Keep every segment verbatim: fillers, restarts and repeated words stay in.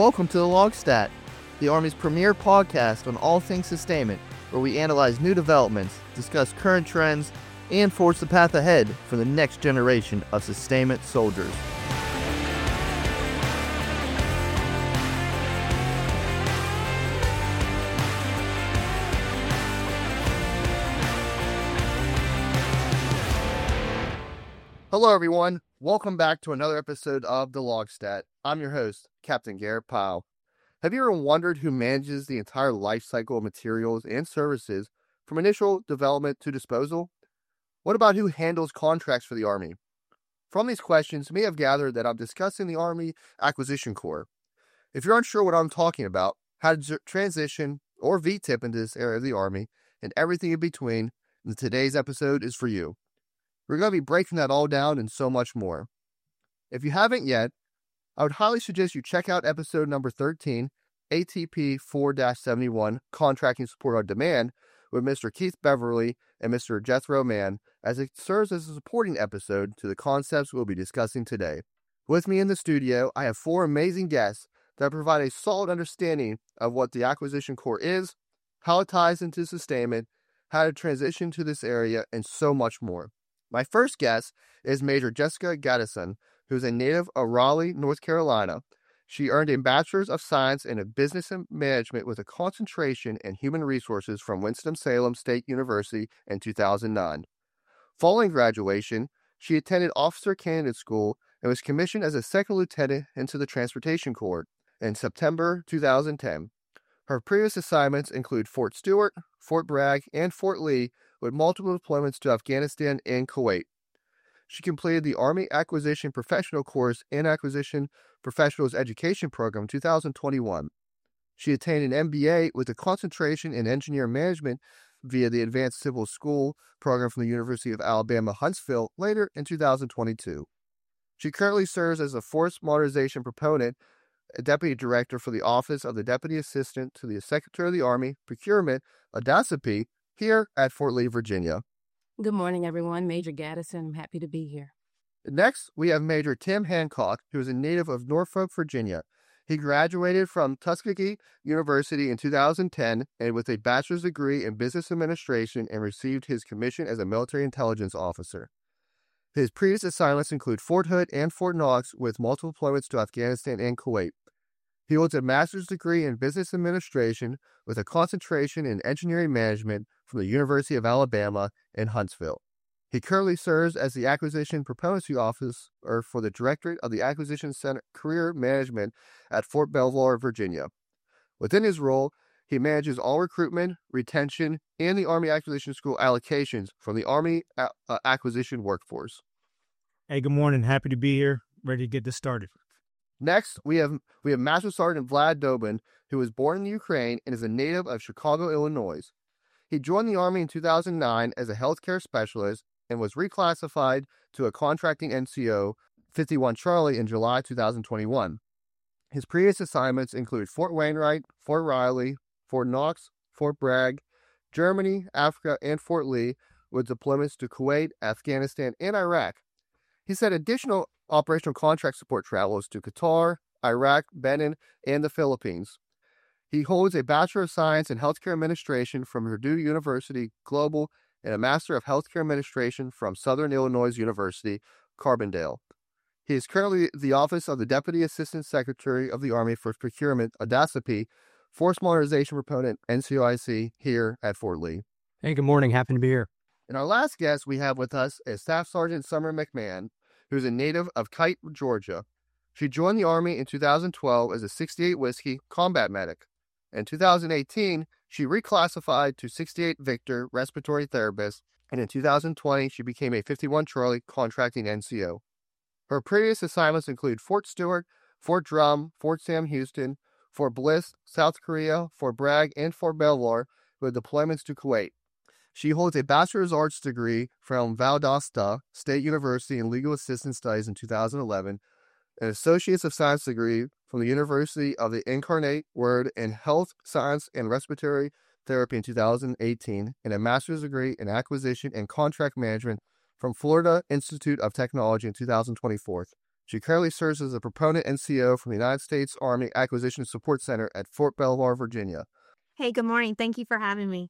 welcome to the Logstat, the Army's premier podcast on all things sustainment, where we analyze new developments, discuss current trends, and forge the path ahead for the next generation of sustainment soldiers. Hello everyone, welcome back to another episode of the Logstat. I'm your host, Captain Garrett Powell. Have you ever wondered who manages the entire life cycle of materials and services from initial development to disposal? What about who handles contracts for the Army? From these questions, you may have gathered that I'm discussing the Army Acquisition Corps. If you're unsure what I'm talking about, how to transition or V TIP into this area of the Army, and everything in between, then today's episode is for you. We're going to be breaking that all down and so much more. If you haven't yet, I would highly suggest you check out episode number thirteen, A T P four seventy-one, Contracting Support on Demand, with Mister Keith Beverly and Mister Jethro Mann, as it serves as a supporting episode to the concepts we'll be discussing today. With me in the studio, I have four amazing guests that provide a solid understanding of what the Acquisition Corps is, how it ties into sustainment, how to transition to this area, and so much more. My first guest is Major Jessica Gaddison, who is a native of Raleigh, North Carolina. She earned a Bachelor's of Science in Business and Management with a concentration in Human Resources from Winston-Salem State University in two thousand nine. Following graduation, she attended Officer Candidate School and was commissioned as a second lieutenant into the Transportation Corps in September two thousand ten. Her previous assignments include Fort Stewart, Fort Bragg, and Fort Lee, with multiple deployments to Afghanistan and Kuwait. She completed the Army Acquisition Professional Course and Acquisition Professionals Education Program in two thousand twenty-one. She attained an M B A with a concentration in Engineer Management via the Advanced Civil School program from the University of Alabama, Huntsville, later in two thousand twenty-two. She currently serves as a Force Modernization Proponent, a Deputy Director for the Office of the Deputy Assistant to the Secretary of the Army, Procurement, A D A S A P, here at Fort Lee, Virginia. Good morning, everyone. Major Gaddison. I'm happy to be here. Next, we have Major Tim Hancock, who is a native of Norfolk, Virginia. He graduated from Tuskegee University in two thousand ten and with a bachelor's degree in business administration and received his commission as a military intelligence officer. His previous assignments include Fort Hood and Fort Knox, with multiple deployments to Afghanistan and Kuwait. He holds a master's degree in business administration with a concentration in engineering management from the University of Alabama in Huntsville. He currently serves as the Acquisition Proponency Officer for the Directorate of the Acquisition Center Career Management at Fort Belvoir, Virginia. Within his role, he manages all recruitment, retention, and the Army Acquisition School allocations from the Army a- uh, Acquisition workforce. Hey, good morning. Happy to be here. Ready to get this started. Next, we have we have Master Sergeant Vlad Dobin, who was born in Ukraine and is a native of Chicago, Illinois. He joined the Army in two thousand nine as a healthcare specialist and was reclassified to a contracting N C O fifty-one Charlie in July two thousand twenty-one. His previous assignments include Fort Wainwright, Fort Riley, Fort Knox, Fort Bragg, Germany, Africa, and Fort Lee, with deployments to Kuwait, Afghanistan, and Iraq. He's had additional operational contract support travels to Qatar, Iraq, Benin, and the Philippines. He holds a Bachelor of Science in Healthcare Administration from Purdue University Global and a Master of Healthcare Administration from Southern Illinois University, Carbondale. He is currently the Office of the Deputy Assistant Secretary of the Army for Procurement, A D A S A P, Force Modernization Proponent, N C O I C, here at Fort Lee. Hey, good morning. Happy to be here. And our last guest we have with us is Staff Sergeant Summer McMahon, who is a native of Kite, Georgia. She joined the Army in two thousand twelve as a sixty-eight Whiskey combat medic. In two thousand eighteen, she reclassified to sixty-eight Victor respiratory therapist, and in two thousand twenty, she became a fifty-one Charlie contracting N C O. Her previous assignments include Fort Stewart, Fort Drum, Fort Sam Houston, Fort Bliss, South Korea, Fort Bragg, and Fort Belvoir, with deployments to Kuwait. She holds a Bachelor's of Arts degree from Valdosta State University in Legal Assistance Studies in two thousand eleven, an Associate's of Science degree from the University of the Incarnate Word in Health Science and Respiratory Therapy in two thousand eighteen, and a Master's degree in Acquisition and Contract Management from Florida Institute of Technology in two thousand twenty-four. She currently serves as a proponent N C O from the United States Army Acquisition Support Center at Fort Belvoir, Virginia. Hey, good morning. Thank you for having me.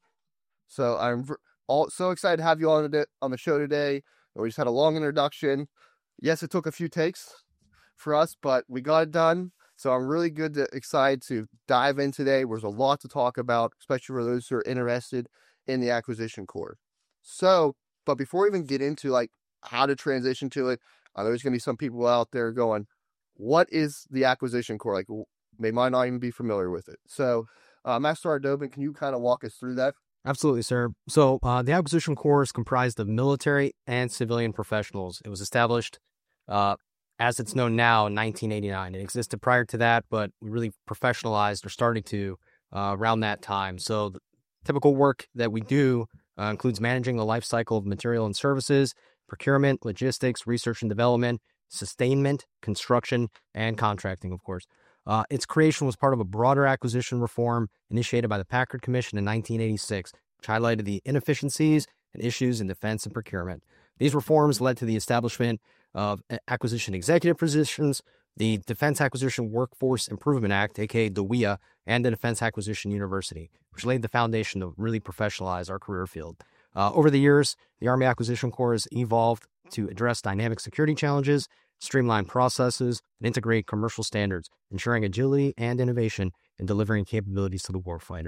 So I'm v- all so excited to have you on the, on the show today. We just had a long introduction. Yes, it took a few takes for us, but we got it done. So I'm really good to, excited to dive in today. There's a lot to talk about, especially for those who are interested in the Acquisition Corps. So, but before we even get into like how to transition to it, uh, there's going to be some people out there going, what is the Acquisition Corps? Like, they might not even be familiar with it. So, uh, Master Ardobin, can you kind of walk us through that? Absolutely, sir. So uh, the Acquisition Corps is comprised of military and civilian professionals. It was established, uh, as it's known now, in nineteen eighty-nine. It existed prior to that, but we really professionalized or started to uh, around that time. So the typical work that we do uh, includes managing the life cycle of material and services, procurement, logistics, research and development, sustainment, construction, and contracting, of course. Uh, its creation was part of a broader acquisition reform initiated by the Packard Commission in nineteen eighty-six, which highlighted the inefficiencies and issues in defense and procurement. These reforms led to the establishment of acquisition executive positions, the Defense Acquisition Workforce Improvement Act, aka D W I A, and the Defense Acquisition University, which laid the foundation to really professionalize our career field. Uh, over the years, the Army Acquisition Corps has evolved to address dynamic security challenges, streamline processes, and integrate commercial standards, ensuring agility and innovation in delivering capabilities to the warfighter.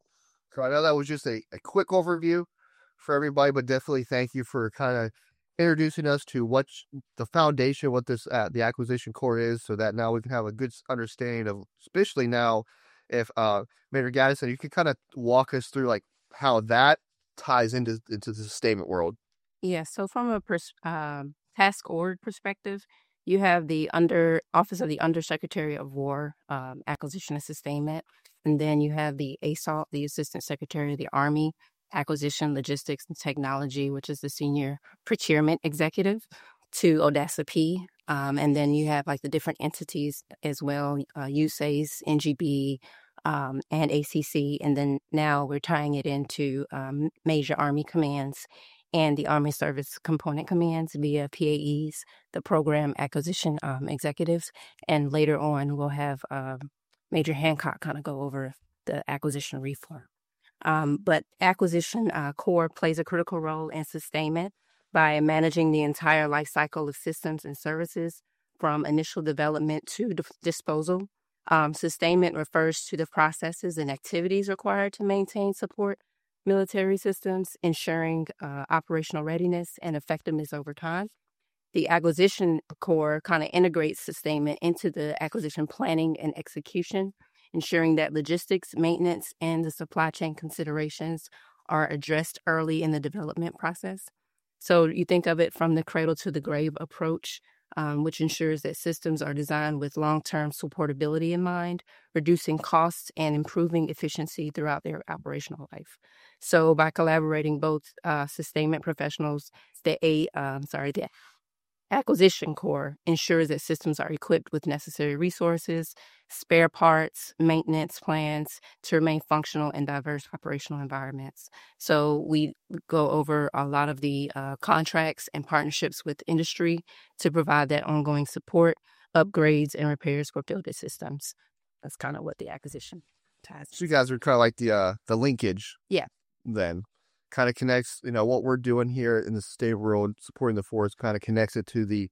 So I know that was just a, a quick overview for everybody, but definitely thank you for kind of introducing us to what the foundation, what this uh, the Acquisition Corps is, so that now we can have a good understanding of, especially now, if uh, Major Gaddison, you can kind of walk us through like how that ties into into the sustainment world. Yeah, so from a pers- um, task order perspective, you have the under Office of the Undersecretary of War, um, Acquisition and Sustainment, and then you have the A S A L, the Assistant Secretary of the Army, Acquisition, Logistics, and Technology, which is the Senior Procurement Executive, to ODASA P. Um, and then you have like the different entities as well, uh, U S A S, N G B, um, and A C C. And then now we're tying it into um, Major Army Commands and the Army Service Component Commands via P A Es, the Program Acquisition um, Executives. And later on, we'll have uh, Major Hancock kind of go over the acquisition reform. Um, but Acquisition uh, Corps plays a critical role in sustainment by managing the entire life cycle of systems and services from initial development to d- disposal. Um, sustainment refers to the processes and activities required to maintain, support military systems, ensuring uh, operational readiness and effectiveness over time. The Acquisition Corps kind of integrates sustainment into the acquisition planning and execution, ensuring that logistics, maintenance, and the supply chain considerations are addressed early in the development process. So you think of it from the cradle to the grave approach, um, which ensures that systems are designed with long-term supportability in mind, reducing costs and improving efficiency throughout their operational life. So by collaborating both uh, sustainment professionals, the A, um, sorry, the Acquisition Corps ensures that systems are equipped with necessary resources, spare parts, maintenance plans to remain functional in diverse operational environments. So we go over a lot of the uh, contracts and partnerships with industry to provide that ongoing support, upgrades, and repairs for fielded systems. That's kind of what the acquisition ties. So you guys are kind of like the uh, the linkage. Yeah. Then kind of connects, you know, what we're doing here in the state world, supporting the force, kind of connects it to the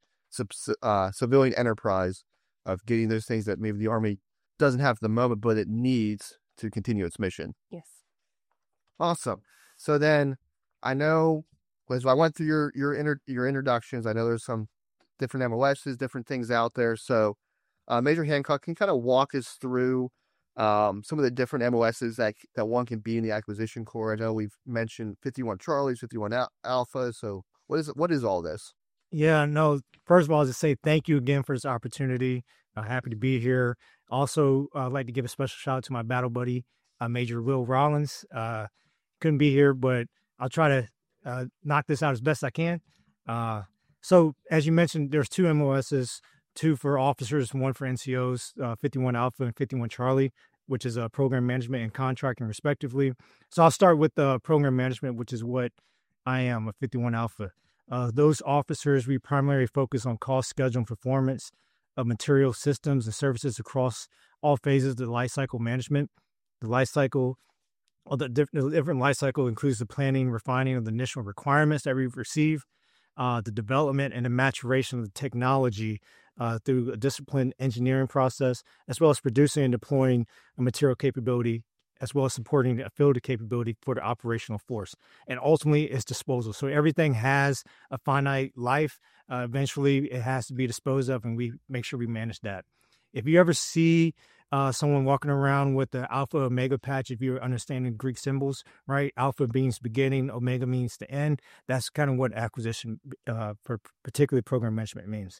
uh, civilian enterprise of getting those things that maybe the Army doesn't have at the moment, but it needs to continue its mission. Yes. Awesome. So then I know, as I went through your your inter, your introductions, I know there's some different M O Ss, different things out there. So uh, Major Hancock, can you kind of walk us through Um, some of the different M O Ss that that one can be in the Acquisition Corps? I know we've mentioned fifty-one Charlies, fifty-one Al- Alpha. So what is what is all this? Yeah, no, first of all, just say thank you again for this opportunity. I'm happy to be here. Also, uh, I'd like to give a special shout out to my battle buddy, uh, Major Will Rollins. Uh, couldn't be here, but I'll try to uh, knock this out as best I can. Uh, so as you mentioned, there's two M O Ss, two for officers, one for N C Os, uh, fifty-one Alpha and fifty-one Charlie, which is uh, program management and contracting respectively. So I'll start with the uh, program management, which is what I am, a fifty-one Alpha. Uh, those officers, we primarily focus on cost, schedule, and performance of material systems and services across all phases of the life cycle management. The life cycle, well, the, diff- the different life cycle includes the planning, refining of the initial requirements that we receive, uh, the development and the maturation of the technology uh, through a disciplined engineering process, as well as producing and deploying a material capability, as well as supporting a field capability for the operational force. And ultimately, it's disposal. So everything has a finite life. Uh, eventually, it has to be disposed of, and we make sure we manage that. If you ever see uh, someone walking around with the Alpha Omega patch, if you're understanding Greek symbols, right? Alpha means beginning, Omega means the end. That's kind of what acquisition uh, for particularly program management means.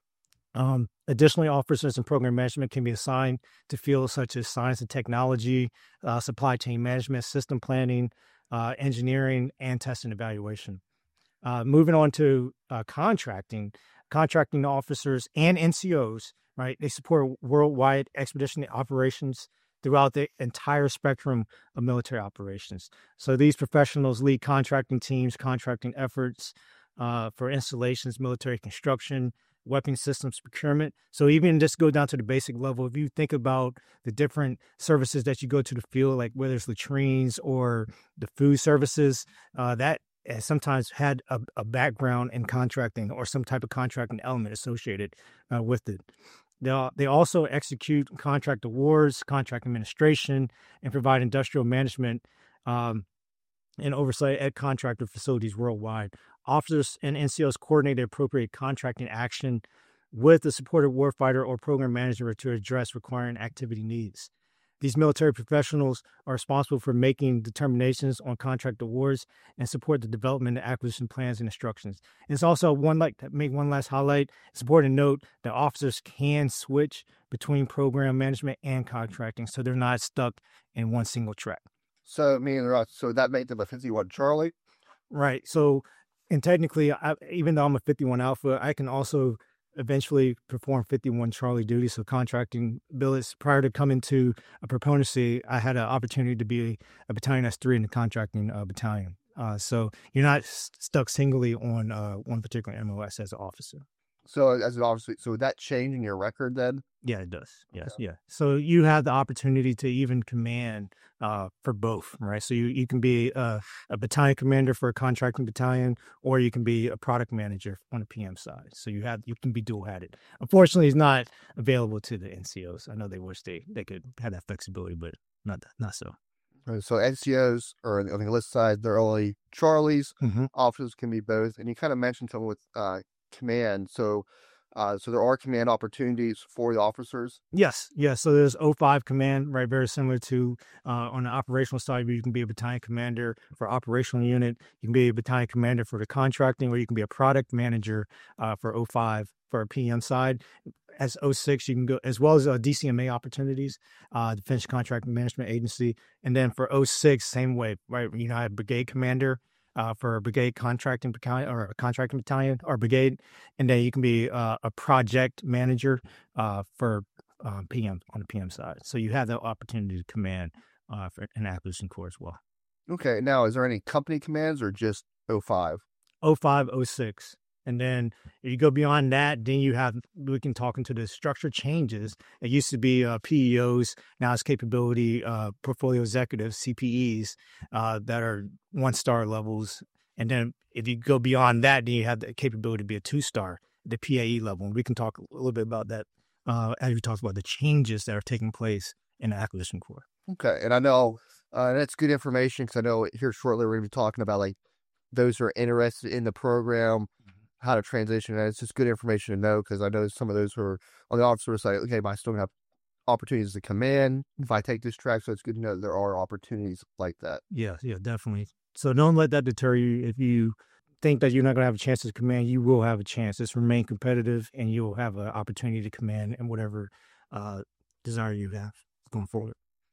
Um, additionally, officers in program management can be assigned to fields such as science and technology, uh, supply chain management, system planning, uh, engineering, and test and evaluation. Uh, moving on to uh, contracting, contracting officers and N C Os, right? They support worldwide expedition operations throughout the entire spectrum of military operations. So these professionals lead contracting teams, contracting efforts uh, for installations, military construction, weapon systems procurement. So even just go down to the basic level, if you think about the different services that you go to the field, like whether it's latrines or the food services, uh, that has sometimes had a, a background in contracting or some type of contracting element associated uh, with it. They they also execute contract awards, contract administration, and provide industrial management um, and oversight at contractor facilities worldwide. Officers and N C Os coordinate the appropriate contracting action with the supported warfighter or program manager to address requiring activity needs. These military professionals are responsible for making determinations on contract awards and support the development and acquisition plans and instructions. And it's also one like to make one last highlight. It's important to note that officers can switch between program management and contracting, so they're not stuck in one single track. So me and Russ, so that made them a fifty-one Charlie? Right. So, and technically, I, even though I'm a fifty-one Alpha, I can also eventually perform fifty-one Charlie duty. So contracting billets, prior to coming to a proponency, I had an opportunity to be a battalion S three in the contracting uh, battalion. Uh, so you're not s- stuck singly on uh, one particular M O S as an officer. So as an officer, so would that change in your record then? Yeah, it does. Yes, yeah. So you have the opportunity to even command uh, for both, right? So you, you can be a, a battalion commander for a contracting battalion, or you can be a product manager on the P M side. So you have you can be dual-hatted. Unfortunately, it's not available to the N C Os. I know they wish they, they could have that flexibility, but not not so. Right, so N C Os, or on the enlist side, they're only Charlies. Mm-hmm. Officers can be both. And you kind of mentioned something with uh, command. So uh, so there are command opportunities for the officers? Yes, yes. So there's O five command, right? Very similar to uh, on the operational side, where you can be a battalion commander for operational unit. You can be a battalion commander for the contracting, or you can be a product manager uh, for O five for a P M side. As O six, you can go, as well as uh, D C M A opportunities, uh, Defense Contract Management Agency. And then for O six, same way, right? You know, I have brigade commander uh, for a brigade contracting battalion or a contracting battalion or brigade. And then you can be uh, a project manager uh, for uh, P M on the P M side. So you have that opportunity to command uh, for an acquisition corps as well. Okay. Now, is there any company commands or just O five? O five, O six. And then if you go beyond that, then you have, we can talk into the structure changes. It used to be uh, P E Os. Now it's capability uh, portfolio executives, C P Es, uh, that are one-star levels. And then if you go beyond that, then you have the capability to be a two-star, the P A E level. And we can talk a little bit about that uh, as we talk about the changes that are taking place in the acquisition corps. Okay. And I know uh, that's good information, because I know here shortly we're going to be talking about like those who are interested in the program, how to transition. And it's just good information to know, because I know some of those who are on the officer side, okay, but I still have opportunities to command if I take this track. So it's good to know that there are opportunities like that. Yeah, yeah, definitely. So don't let that deter you. If you think that you're not going to have a chance to command, you will have a chance. Just remain competitive, and you will have an opportunity to command and whatever uh, desire you have going forward.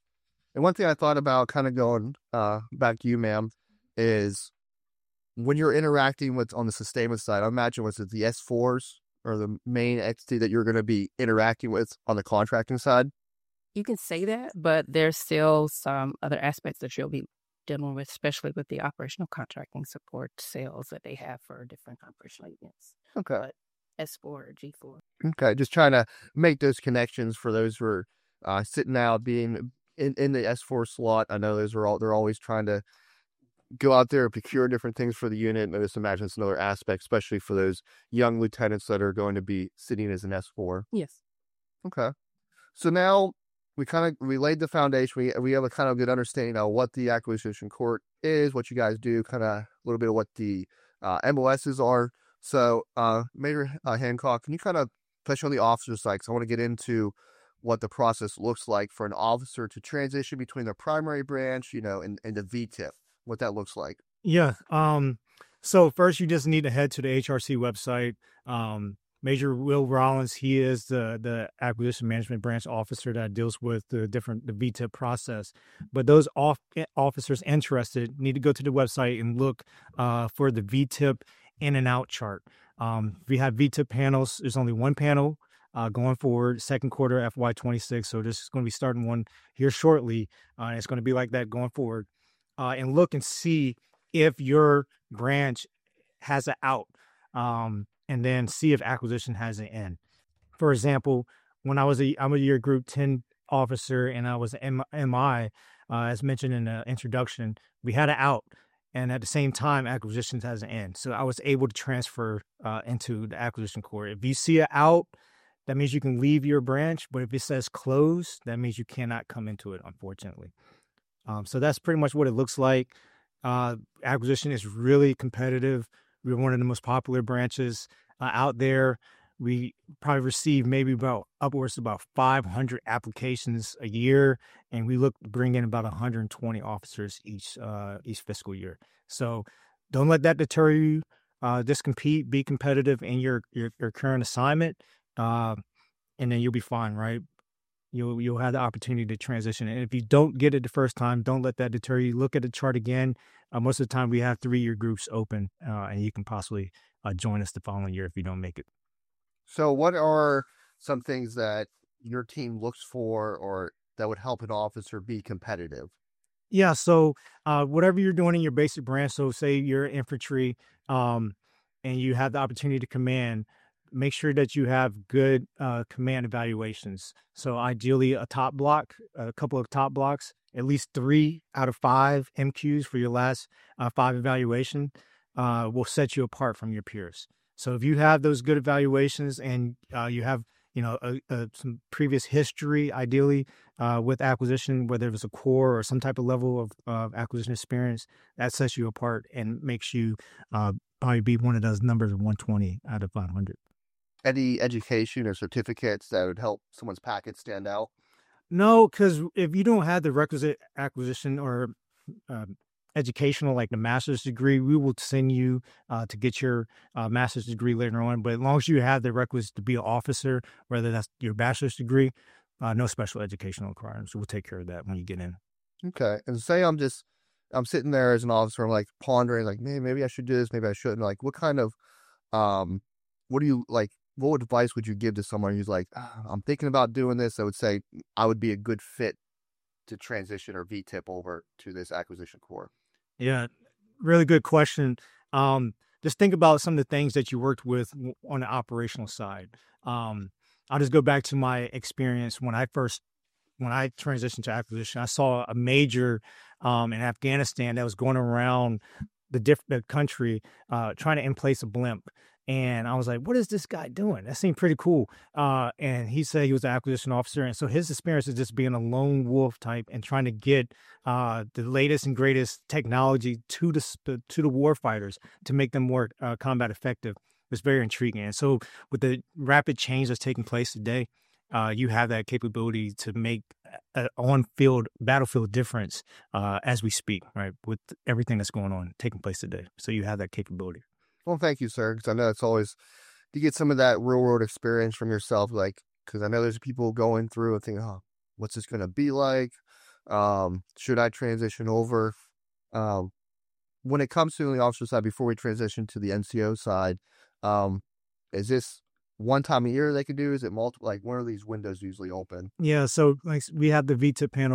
And one thing I thought about, kind of going uh, back to you, ma'am, is when you're interacting with on the sustainment side, I imagine was it the S fours or the main entity that you're going to be interacting with on the contracting side? You can say that, but there's still some other aspects that you'll be dealing with, especially with the operational contracting support sales that they have for different operational units. Okay. But S four or G four. Okay. Just trying to make those connections for those who are uh, sitting out being in, in the S four slot. I know those are all, they're always trying to go out there and procure different things for the unit. And I just imagine it's another aspect, especially for those young lieutenants that are going to be sitting as an S four. Yes. Okay. So now we kind of, we laid the foundation. We, we have a kind of good understanding of what the acquisition court is, what you guys do, kind of a little bit of what the uh, M O Ss are. So uh, Major uh, Hancock, can you kind of, especially on the officer side, because I want to get into what the process looks like for an officer to transition between their primary branch, you know, and, and the V T I P, what that looks like. Yeah. Um, so first you just need to head to the H R C website. Um, Major Will Rollins, he is the, the acquisition management branch officer that deals with the different, the V T I P process. But those off, officers interested need to go to the website and look uh, for the V T I P in and out chart. Um, we have V T I P panels. There's only one panel uh, going forward, second quarter F Y twenty-six. So this is going to be starting one here shortly. Uh, and it's going to be like that going forward. Uh, and look and see if your branch has an out, um, and then see if acquisition has an in. For example, when I was a, I'm a year group ten officer and I was an M I, uh, as mentioned in the introduction, we had an out. And at the same time, acquisitions has an in. So I was able to transfer uh, into the acquisition court. If you see an out, that means you can leave your branch. But if it says close, that means you cannot come into it, unfortunately. Um, so that's pretty much what it looks like. Uh, acquisition is really competitive. We're one of the most popular branches uh, out there. We probably receive maybe about upwards of about five hundred applications a year, and we look to bring in about one hundred twenty officers each uh, each fiscal year. So don't let that deter you. Uh, just compete, be competitive in your your, your current assignment, uh, and then you'll be fine, right? You'll you'll have the opportunity to transition. And if you don't get it the first time, don't let that deter you. Look at the chart again. Uh, most of the time, we have three-year groups open, uh, and you can possibly uh, join us the following year if you don't make it. So what are some things that your team looks for or that would help an officer be competitive? Yeah, so uh, whatever you're doing in your basic branch, so say you're infantry um, and you have the opportunity to command, make sure that you have good uh, command evaluations. So ideally a top block, a couple of top blocks, at least three out of five M Qs for your last uh, five evaluation uh, will set you apart from your peers. So if you have those good evaluations and uh, you have, you know, a, a, some previous history, ideally uh, with acquisition, whether it was a core or some type of level of uh, acquisition experience, that sets you apart and makes you uh, probably be one of those numbers of one twenty out of five hundred. Any education or certificates that would help someone's packet stand out? No, because if you don't have the requisite acquisition or uh, educational, like the master's degree, we will send you uh, to get your uh, master's degree later on. But as long as you have the requisites to be an officer, whether that's your bachelor's degree, uh, no special educational requirements. We'll take care of that when you get in. Okay. And say I'm just, I'm sitting there as an officer, I'm like pondering, like, man, maybe I should do this, maybe I shouldn't. Like, what kind of, um, what do you like? What advice would you give to someone who's like, ah, I'm thinking about doing this? I would say I would be a good fit to transition or V T I P over to this acquisition core. Yeah, really good question. Um, just think about some of the things that you worked with on the operational side. Um, I'll just go back to my experience when I first, when I transitioned to acquisition. I saw a major um, in Afghanistan that was going around the diff- the country uh, trying to in place a blimp. And I was like, what is this guy doing? That seemed pretty cool. Uh, and he said he was an acquisition officer. And so his experience is just being a lone wolf type and trying to get uh, the latest and greatest technology to the to the war fighters to make them more uh, combat effective. It's very intriguing. And so with the rapid change that's taking place today, uh, you have that capability to make an on-field, battlefield difference uh, as we speak, right, with everything that's going on, taking place today. So you have that capability. Well, thank you, sir, because I know it's always to get some of that real world experience from yourself, like, because I know there's people going through and thinking, oh, what's this going to be like? Um, should I transition over? Um, when it comes to the officer side, before we transition to the N C O side, um, is this one time a year they could do? Is it multiple? Like, when are these windows usually open? Yeah, so like we have the V T I P panel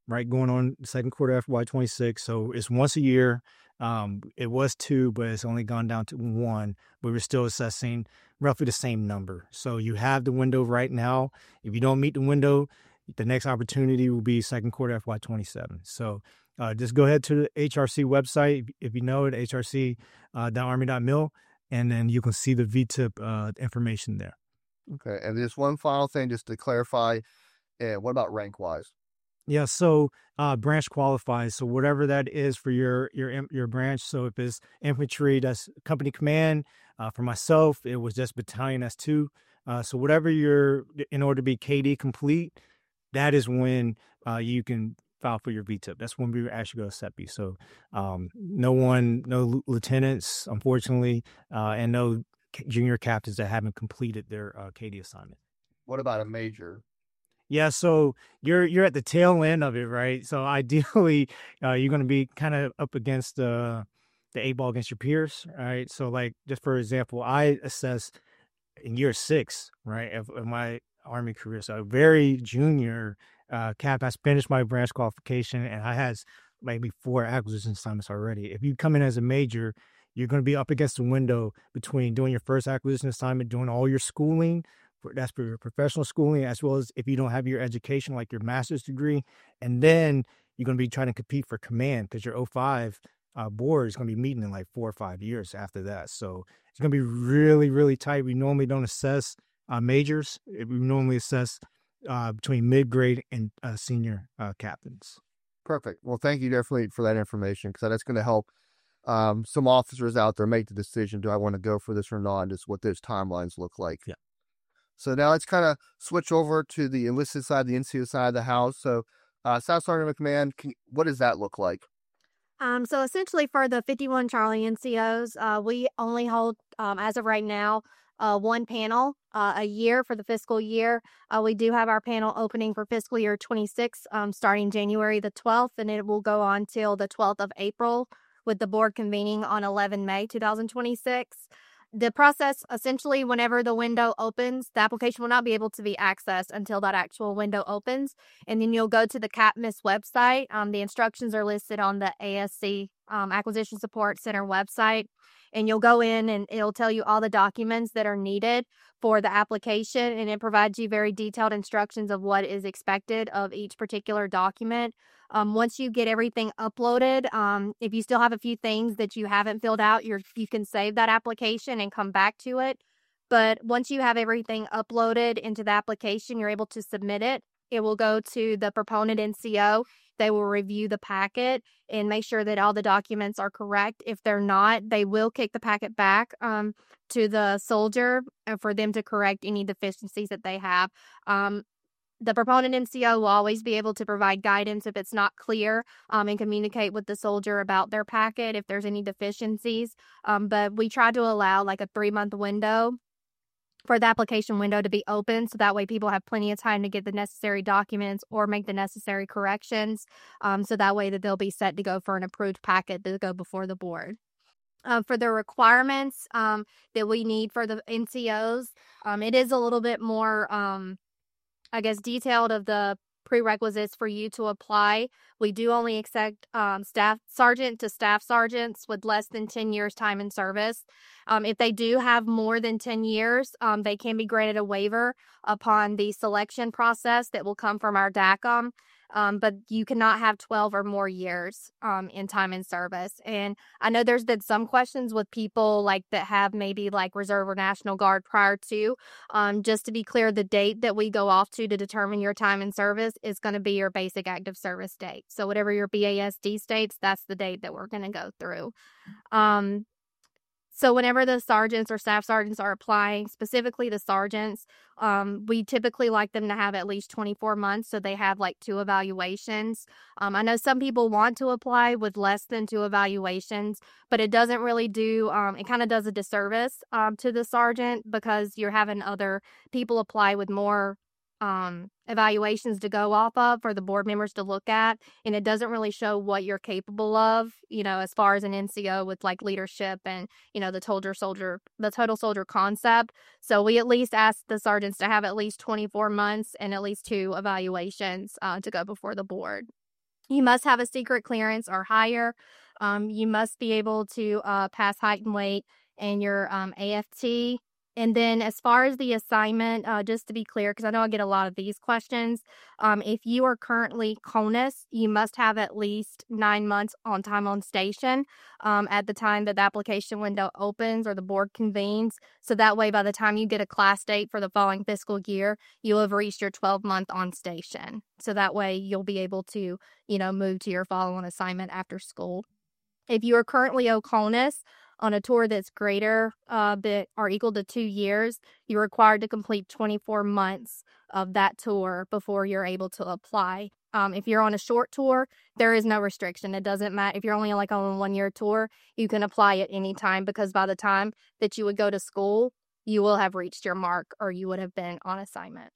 right? Going on the second quarter F Y twenty-six. So it's once a year. Um, it was two, but it's only gone down to one, but we're still assessing roughly the same number. So you have the window right now. If you don't meet the window, the next opportunity will be second quarter F Y twenty-seven. So uh, just go ahead to the H R C website, if you know it, H R C dot army dot mil, and then you can see the V T I P uh, information there. Okay, and just one final thing, just to clarify, uh, what about rank-wise? Yeah, so uh, branch qualifies. So whatever that is for your your your branch. So if it's infantry, that's company command. Uh, for myself, it was just battalion. That's two. Uh, so whatever you're, in order to be K D complete, that is when uh, you can file for your V T I P. That's when we actually go to S E P I. So um, no one, no lieutenants, unfortunately, uh, and no junior captains that haven't completed their uh, K D assignment. What about a major? Yeah, so you're you're at the tail end of it, right? So ideally, uh, you're going to be kind of up against uh, the eight ball against your peers, right? So, like, just for example, I assess in year six, right, of, of my Army career. So, very junior uh, cap. I finished my branch qualification, and I had maybe four acquisition assignments already. If you come in as a major, you're going to be up against the window between doing your first acquisition assignment, doing all your schooling. That's for your professional schooling, as well as if you don't have your education, like your master's degree. And then you're going to be trying to compete for command, because your oh five uh, board is going to be meeting in like four or five years after that. So it's going to be really, really tight. We normally don't assess uh, majors. We normally assess uh, between mid-grade and uh, senior uh, captains. Perfect. Well, thank you definitely for that information, because that's going to help um, some officers out there make the decision, do I want to go for this or not, and just what those timelines look like. Yeah. So now let's kind of switch over to the enlisted side, the N C O side of the house. So uh, Staff Sergeant McMahon, can, what does that look like? Um, so essentially for the fifty-one Charlie N C Os, uh, we only hold, um, as of right now, uh, one panel uh, a year for the fiscal year. Uh, we do have our panel opening for fiscal year twenty-six, um, starting January the twelfth, and it will go on till the twelfth of April, with the board convening on eleven May twenty twenty-six. The process, essentially, whenever the window opens, the application will not be able to be accessed until that actual window opens. And then you'll go to the CAPMIS website. Um, the instructions are listed on the A S C um, Acquisition Support Center website. And you'll go in and it'll tell you all the documents that are needed for the application. And it provides you very detailed instructions of what is expected of each particular document. Um, once you get everything uploaded, um, if you still have a few things that you haven't filled out, you're, you can save that application and come back to it. But once you have everything uploaded into the application, you're able to submit it. It will go to the proponent N C O. They will review the packet and make sure that all the documents are correct. If they're not, they will kick the packet back um, to the soldier for them to correct any deficiencies that they have. Um, The proponent N C O will always be able to provide guidance if it's not clear um, and communicate with the soldier about their packet if there's any deficiencies. Um, but we try to allow like a three-month window for the application window to be open, so that way people have plenty of time to get the necessary documents or make the necessary corrections, um, so that way that they'll be set to go for an approved packet to go before the board. Uh, for the requirements um, that we need for the N C Os, um, it is a little bit more... Um, I guess, detailed of the prerequisites for you to apply. We do only accept um, staff sergeant to staff sergeants with less than ten years time in service. Um, if they do have more than ten years, um, they can be granted a waiver upon the selection process that will come from our D A C O M. Um, but you cannot have twelve or more years um, in time in service. And I know there's been some questions with people like that have maybe like Reserve or National Guard prior to. Um, just to be clear, the date that we go off to to determine your time in service is going to be your basic active service date. So whatever your B A S D states, that's the date that we're going to go through. Um, So whenever the sergeants or staff sergeants are applying, specifically the sergeants, um, we typically like them to have at least twenty-four months, so they have like two evaluations. Um, I know some people want to apply with less than two evaluations, but it doesn't really do, um, it kind of does a disservice um, to the sergeant, because you're having other people apply with more um, evaluations to go off of for the board members to look at, and it doesn't really show what you're capable of, you know, as far as an N C O with like leadership and, you know, the total soldier, the total soldier concept. So we at least ask the sergeants to have at least twenty-four months and at least two evaluations uh, to go before the board. You must have a secret clearance or higher. Um, you must be able to uh, pass height and weight and your um, A F T. And then as far as the assignment, uh, just to be clear, because I know I get a lot of these questions, um, if you are currently CONUS, you must have at least nine months on time on station um, at the time that the application window opens or the board convenes. So that way, by the time you get a class date for the following fiscal year, you'll have reached your twelve-month on station. So that way, you'll be able to, you know, move to your following assignment after school. If you are currently OCONUS on a tour that's greater uh, but or equal to two years, you're required to complete twenty-four months of that tour before you're able to apply. Um, if you're on a short tour, there is no restriction. It doesn't matter. If you're only like on a one-year tour, you can apply at any time because by the time that you would go to school, you will have reached your mark or you would have been on assignment.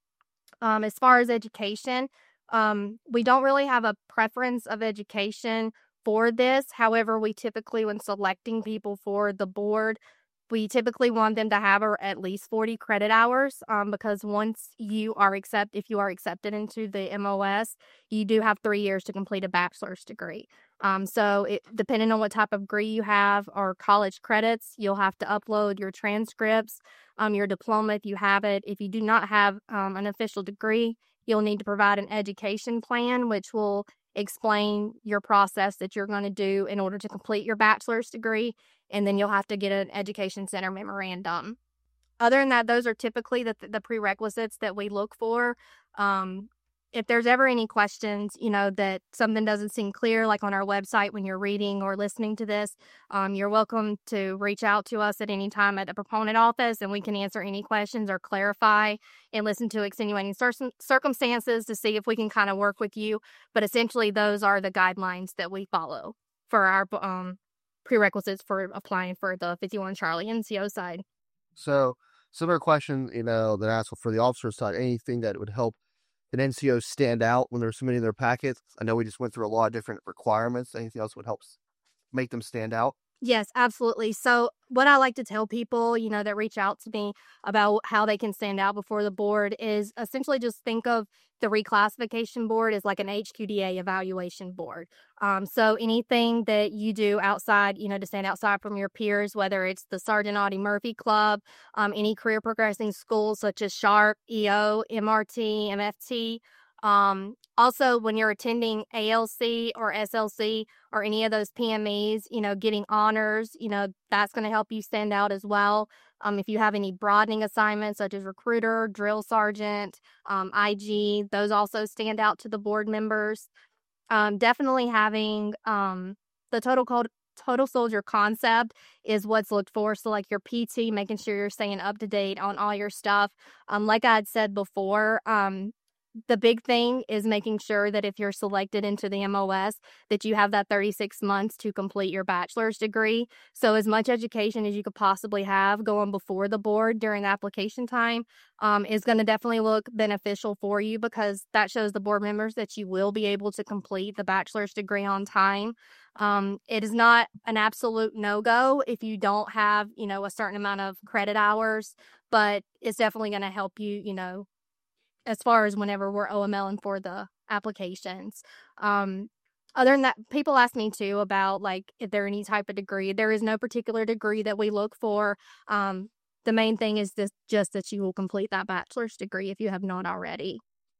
Um, as far as education, um, we don't really have a preference of education for this. However, we typically, when selecting people for the board, we typically want them to have a, at least forty credit hours um, because once you are accept, if you are accepted into the M O S, you do have three years to complete a bachelor's degree. Um, so it, depending on what type of degree you have or college credits, you'll have to upload your transcripts, um, your diploma if you have it. If you do not have um, an official degree, you'll need to provide an education plan, which will explain your process that you're going to do in order to complete your bachelor's degree, and then you'll have to get an education center memorandum. Other than that, those are typically the, the prerequisites that we look for. Um, if there's ever any questions, you know, that something doesn't seem clear, like on our website when you're reading or listening to this, um, you're welcome to reach out to us at any time at the proponent office, and we can answer any questions or clarify and listen to extenuating cir- circumstances to see if we can kind of work with you. But essentially, those are the guidelines that we follow for our um, prerequisites for applying for the fifty-one Charlie N C O side. So, similar question, you know, that I asked for the officer side, anything that would help an N C O stand out when they're submitting their packets? I know we just went through a lot of different requirements. Anything else would help make them stand out? Yes, absolutely. So what I like to tell people, you know, that reach out to me about how they can stand out before the board is essentially just think of the reclassification board as like an H Q D A evaluation board. Um, so anything that you do outside, you know, to stand outside from your peers, whether it's the Sergeant Audie Murphy Club, um, any career progressing schools such as SHARP, E O, M R T, M F T, Um, also, when you're attending A L C or S L C or any of those P M Es, you know, getting honors, you know, that's going to help you stand out as well. Um, if you have any broadening assignments such as recruiter, drill sergeant, um, I G, those also stand out to the board members. Um, definitely having um, the total code. Total soldier concept is what's looked for. So like your P T, making sure you're staying up to date on all your stuff. Um, like I had said before, um, the big thing is making sure that if you're selected into the M O S, that you have that thirty-six months to complete your bachelor's degree. So as much education as you could possibly have going before the board during application time um, is going to definitely look beneficial for you because that shows the board members that you will be able to complete the bachelor's degree on time. Um, it is not an absolute no-go if you don't have, you know, a certain amount of credit hours, but it's definitely going to help you, you know, as far as whenever we're OMLing for the applications. Um, other than that, people ask me too about like if there any type of degree. There is no particular degree that we look for. Um, the main thing is this, just that you will complete that bachelor's degree if you have not already.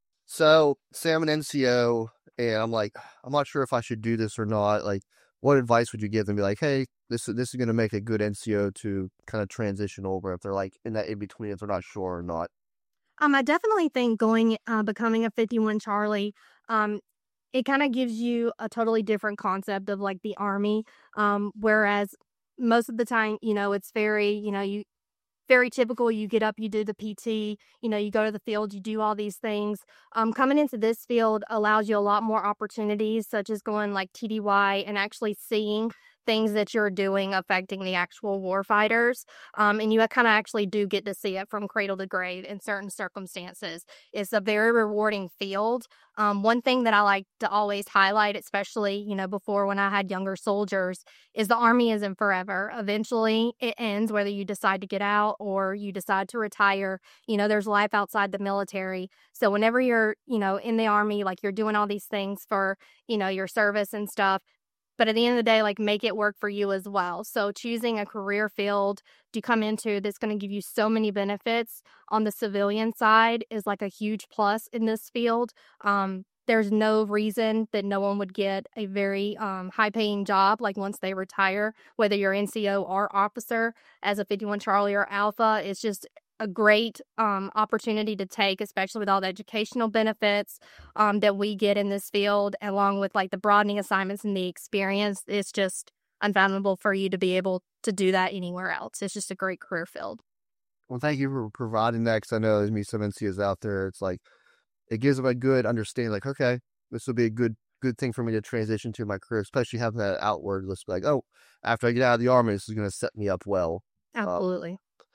So, say I'm an N C O and I'm like, I'm not sure if I should do this or not. Like, what advice would you give them? Be like, hey, this, this is going to make a good N C O to kind of transition over if they're like in that in between, if they're not sure or not. Um, I definitely think going, uh, becoming a fifty-one Charlie, um, it kind of gives you a totally different concept of like the Army. Um, whereas most of the time, you know, it's very, you know, you very typical. You get up, you do the P T, you know, you go to the field, you do all these things. Um, coming into this field allows you a lot more opportunities, such as going like T D Y and actually seeing things that you're doing affecting the actual war fighters. Um, and you kind of actually do get to see it from cradle to grave in certain circumstances. It's a very rewarding field. Um, one thing that I like to always highlight, especially, you know, before when I had younger soldiers, is the Army isn't forever. Eventually it ends, whether you decide to get out or you decide to retire. You know, there's life outside the military. So whenever you're, you know, in the Army, like you're doing all these things for, you know, your service and stuff. But at the end of the day, like make it work for you as well. So choosing a career field to come into that's going to give you so many benefits on the civilian side is like a huge plus in this field. Um, there's no reason that no one would get a very um, high paying job like once they retire, whether you're N C O or officer as a fifty-one Charlie or Alpha. It's just a great um, opportunity to take, especially with all the educational benefits um, that we get in this field, along with like the broadening assignments and the experience. It's just unfathomable for you to be able to do that anywhere else. It's just a great career field. Well, thank you for providing that, because I know there's me some N C Os out there. It's like, it gives them a good understanding, like, okay, this will be a good good thing for me to transition to my career, especially having that outward list, like, oh, after I get out of the Army, this is going to set me up well. Absolutely. Um,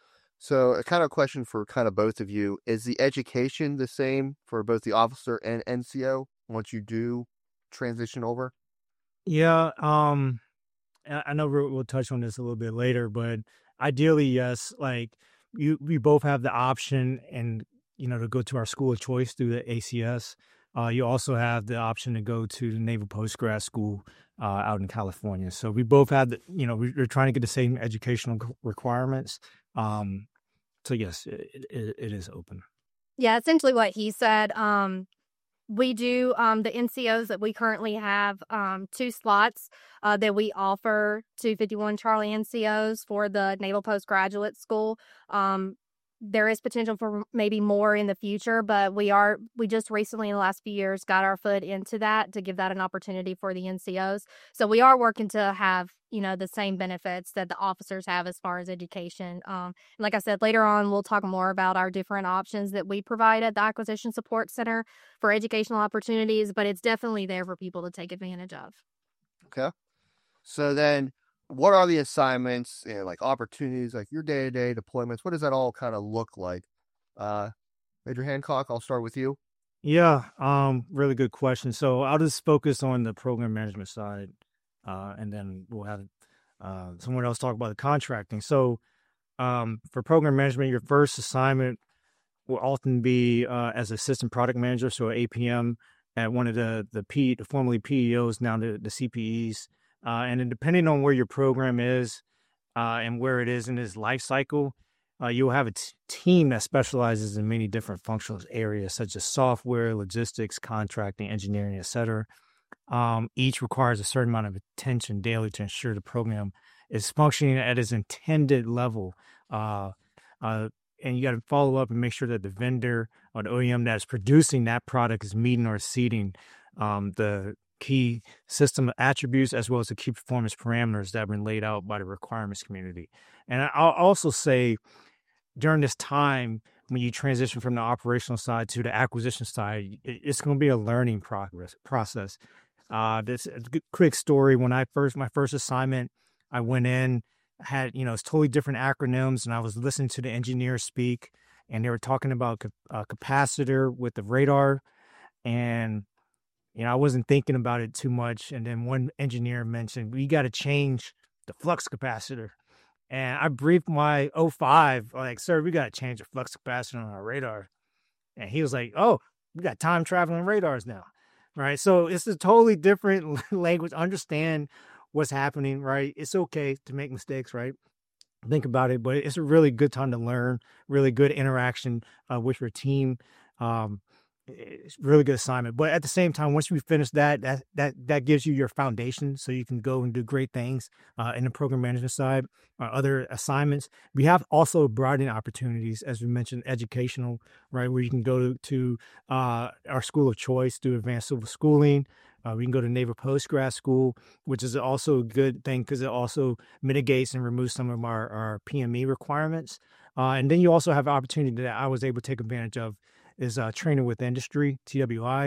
So a kind of question for kind of both of you, is the education the same for both the officer and N C O once you do transition over? Yeah, um, I I know we'll, we'll touch on this a little bit later, but ideally, yes. Like you, we both have the option, and you know, to go to our school of choice through the A C S. Uh, you also have the option to go to the Naval Postgrad School uh, out in California. So we both have the, you know, we, we're trying to get the same educational requirements. Um, so yes, it, it, it is open. Yeah, essentially what he said. Um, we do um, the N C Os that we currently have um, two slots uh, that we offer to fifty-one Charlie N C Os for the Naval Postgraduate School. Um, there is potential for maybe more in the future, but we are we just recently in the last few years got our foot into that to give that an opportunity for the N C Os. So we are working to have, you know, the same benefits that the officers have as far as education. Um, like I said, later on, we'll talk more about our different options that we provide at the Acquisition Support Center for educational opportunities, but it's definitely there for people to take advantage of. Okay. So then what are the assignments and like opportunities, like your day-to-day deployments? What does that all kind of look like? Uh, Major Hancock, I'll start with you. Yeah, um, really good question. So I'll just focus on the program management side, uh, and then we'll have uh, someone else talk about the contracting. So um, for program management, your first assignment will often be uh, as assistant product manager, so A P M at one of the the P, the formerly P E Os, now the, the C P Es. Uh, and then depending on where your program is uh, and where it is in its life cycle, uh, you'll have a t- team that specializes in many different functional areas, such as software, logistics, contracting, engineering, et cetera. Um, each requires a certain amount of attention daily to ensure the program is functioning at its intended level. Uh, uh, and you got to follow up and make sure that the vendor or the O E M that is producing that product is meeting or exceeding um, the key system attributes as well as the key performance parameters that have been laid out by the requirements community. And I'll also say during this time, when you transition from the operational side to the acquisition side, it's going to be a learning progress process. Uh, this a quick story. When I first, my first assignment, I went in, had, you know, it's totally different acronyms, and I was listening to the engineers speak, and they were talking about a capacitor with the radar, and you know, I wasn't thinking about it too much. And then one engineer mentioned, we got to change the flux capacitor. And I briefed my oh five, like, sir, we got to change the flux capacitor on our radar. And he was like, oh, we got time traveling radars now. Right. So it's a totally different language. Understand what's happening. Right. It's okay to make mistakes. Right. Think about it. But it's a really good time to learn, really good interaction uh, with your team. Um, It's a really good assignment. But at the same time, once we finish that, that that that gives you your foundation so you can go and do great things uh, in the program management side or other assignments. We have also broadening opportunities, as we mentioned, educational, right, where you can go to, to uh, our school of choice, do advanced civil schooling. Uh, we can go to Naval Postgrad School, which is also a good thing because it also mitigates and removes some of our, our P M E requirements. Uh, and then you also have an opportunity that I was able to take advantage of is uh, training with industry, T W I.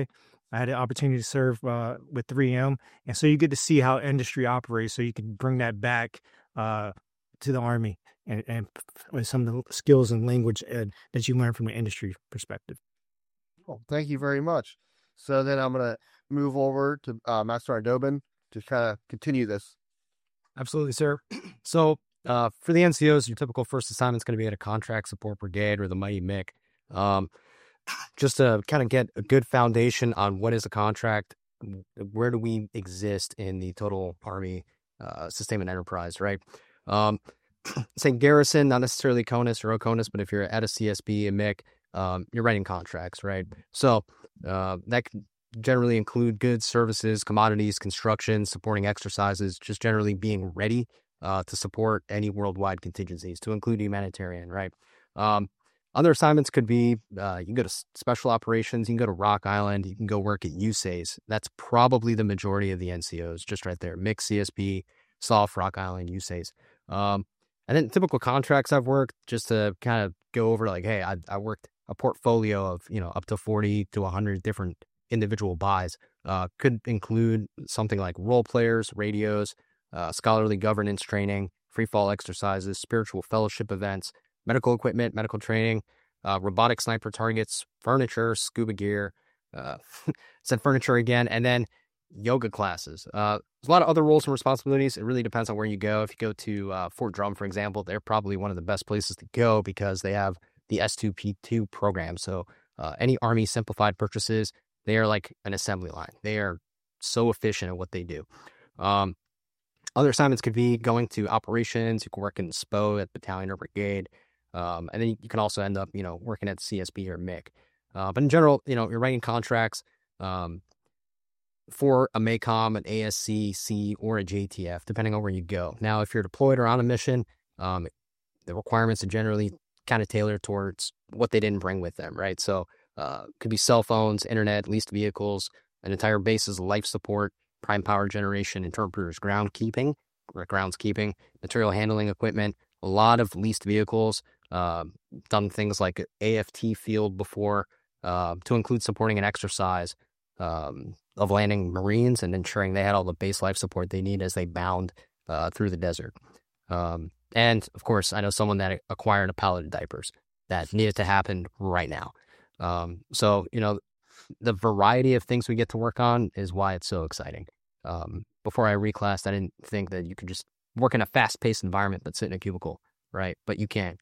I had the opportunity to serve uh, with three M, and so you get to see how industry operates, so you can bring that back uh, to the Army and, and with some of the skills and language ed that you learn from the industry perspective. Well, thank you very much. So then I'm going to move over to uh, Master Adobin to kind of continue this. Absolutely, sir. So uh, for the N C Os, your typical first assignment is going to be at a contract support brigade or the Mighty M I C. Um, just to kind of get a good foundation on what is a contract, where do we exist in the total Army uh, sustainment enterprise, right? Um, say garrison, not necessarily CONUS or OCONUS, but if you're at a C S B, a M I C, um, you're writing contracts, right? So uh, that can generally include goods, services, commodities, construction, supporting exercises, just generally being ready uh, to support any worldwide contingencies, to include humanitarian, right? Um, other assignments could be, uh, you can go to special operations, you can go to Rock Island, you can go work at U S A S. That's probably the majority of the N C Os, just right there. M I C, C S B, S O F, Rock Island, U S A S. Um, and then typical contracts I've worked, just to kind of go over like, hey, I, I worked a portfolio of, you know, up to forty to one hundred different individual buys. Uh, could include something like role players, radios, uh, scholarly governance training, free fall exercises, spiritual fellowship events, medical equipment, medical training, uh, robotic sniper targets, furniture, scuba gear, uh, said furniture again, and then yoga classes. Uh, there's a lot of other roles and responsibilities. It really depends on where you go. If you go to uh, Fort Drum, for example, they're probably one of the best places to go because they have the S two P two program. So uh, any Army simplified purchases, they are like an assembly line. They are so efficient at what they do. Um, other assignments could be going to operations. You can work in S P O at battalion or brigade. Um, and then you can also end up, you know, working at C S B or M I C. Uh, but in general, you know, you're writing contracts um, for a MACOM, an A S C, C, or a J T F, depending on where you go. Now, if you're deployed or on a mission, um, the requirements are generally kind of tailored towards what they didn't bring with them, right? So uh, could be cell phones, internet, leased vehicles, an entire base's life support, prime power generation, interpreters, groundkeeping, groundskeeping, material handling equipment, a lot of leased vehicles, uh, done things like A F T field before, uh, to include supporting an exercise um, of landing Marines and ensuring they had all the base life support they need as they bound uh, through the desert. Um, and of course, I know someone that acquired a pallet of diapers that needed to happen right now. Um, so, you know, the variety of things we get to work on is why it's so exciting. Um, before I reclassed, I didn't think that you could just work in a fast-paced environment but sit in a cubicle, right? But you can.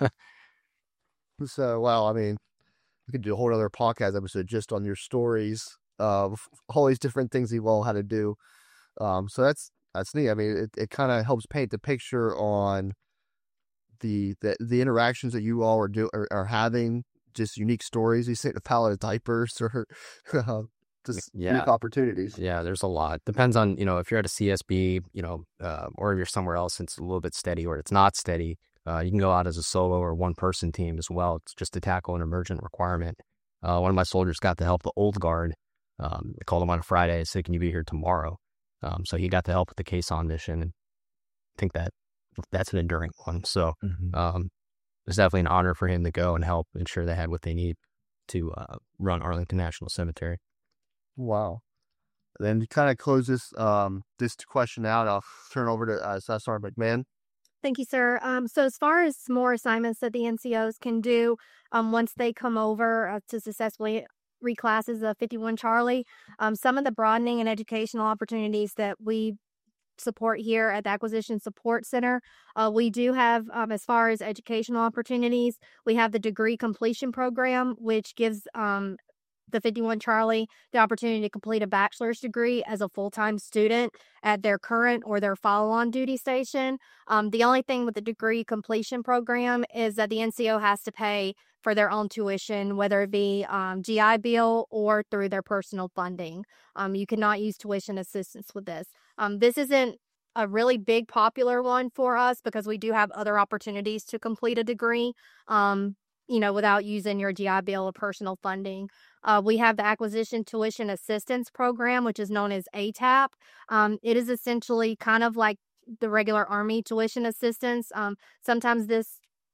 So, well, I mean, we could do a whole other podcast episode just on your stories of all these different things you've all had to do. Um, so that's that's neat. I mean, it, it kind of helps paint the picture on the, the the interactions that you all are do are, are having. Just unique stories. You say the pallet of diapers or uh, just Yeah. unique opportunities. Yeah, there's a lot. Depends on, you know, if you're at a C S B, you know, uh, or if you're somewhere else, it's a little bit steady or it's not steady. Uh, you can go out as a solo or one person team as well. It's just to tackle an emergent requirement. Uh, one of my soldiers got to help the old guard. Um, I called him on a Friday and said, can you be here tomorrow? Um, so he got to help with the Quezon mission. And I think that that's an enduring one. So Mm-hmm. um, it's definitely an honor for him to go and help ensure they had what they need to uh, run Arlington National Cemetery. Wow. Then to kind of close this um this question out, I'll turn over to uh, Cesar McMahon. Thank you, sir. Um, so as far as more assignments that the N C Os can do um, once they come over uh, to successfully reclass as a fifty-one Charlie, um, some of the broadening and educational opportunities that we support here at the Acquisition Support Center, uh, we do have, um, as far as educational opportunities, we have the degree completion program, which gives um, the fifty-one Charlie the opportunity to complete a bachelor's degree as a full-time student at their current or their follow-on duty station. Um, the only thing with the degree completion program is that the N C O has to pay for their own tuition, whether it be um, G I Bill or through their personal funding. Um, you cannot use tuition assistance with this. Um, this isn't a really big popular one for us because we do have other opportunities to complete a degree, um, you know, without using your G I Bill or personal funding. Uh, we have the Acquisition Tuition Assistance Program, which is known as A T A P. Um, it is essentially kind of like the regular Army tuition assistance. Um, sometimes this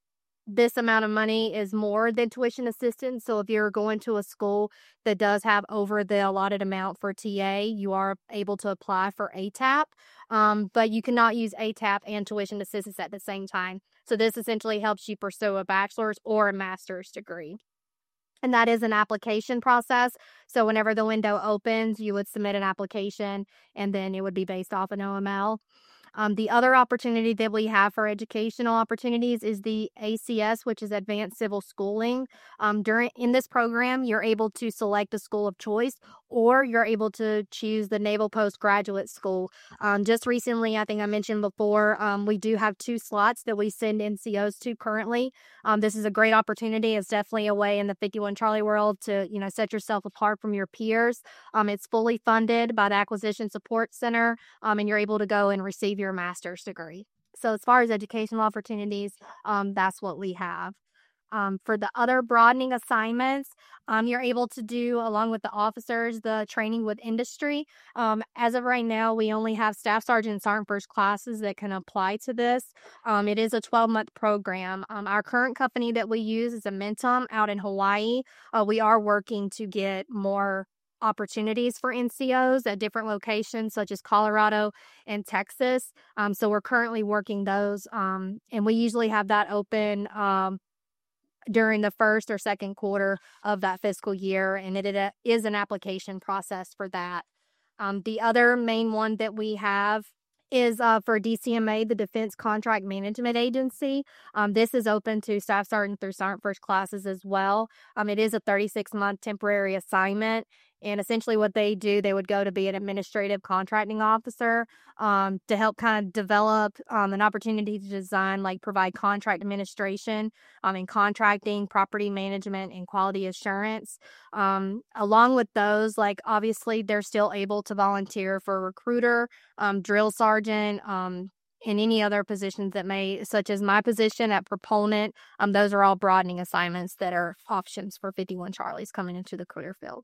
this amount of money is more than tuition assistance. So if you're going to a school that does have over the allotted amount for T A, you are able to apply for A T A P, um, but you cannot use A T A P and tuition assistance at the same time. So this essentially helps you pursue a bachelor's or a master's degree. And that is an application process. So whenever the window opens, you would submit an application, and then it would be based off an O M L. Um, the other opportunity that we have for educational opportunities is the A C S, which is Advanced Civil Schooling. Um, during in this program, you're able to select a school of choice, or you're able to choose the Naval Postgraduate School. Um, just recently, I think I mentioned before, um, we do have two slots that we send N C Os to currently. Um, this is a great opportunity. It's definitely a way in the fifty-one Charlie world to, you know, set yourself apart from your peers. Um, it's fully funded by the Acquisition Support Center, um, and you're able to go and receive your master's degree. So as far as educational opportunities, um, that's what we have. Um, for the other broadening assignments, um, you're able to do, along with the officers, the training with industry. Um, as of right now, we only have staff sergeant and sergeant first classes that can apply to this. Um, it is a twelve-month program. Um, our current company that we use is Amentum out in Hawaii. Uh, we are working to get more opportunities for N C Os at different locations such as Colorado and Texas. Um, so we're currently working those, um, and we usually have that open um, during the first or second quarter of that fiscal year, and it, it is an application process for that. Um, the other main one that we have is uh, for D C M A, the Defense Contract Management Agency. Um, this is open to staff sergeant through sergeant first classes as well. Um, it is a thirty-six month temporary assignment. And essentially what they do, they would go to be an administrative contracting officer um, to help kind of develop um, an opportunity to design, like provide contract administration um, and contracting, property management, and quality assurance. Um, along with those, like obviously they're still able to volunteer for recruiter, um, drill sergeant, um, and any other positions that may, such as my position at proponent. Um, those are all broadening assignments that are options for fifty-one Charlies coming into the career field.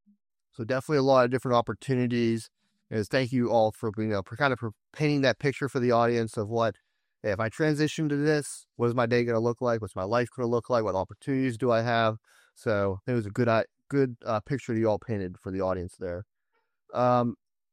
So definitely a lot of different opportunities. Is thank you all for, you know, for kind of for painting that picture for the audience of what, hey, if I transition to this, what is my day going to look like? What's my life going to look like? What opportunities do I have? So it was a good, good uh, picture you all painted for the audience there. Um,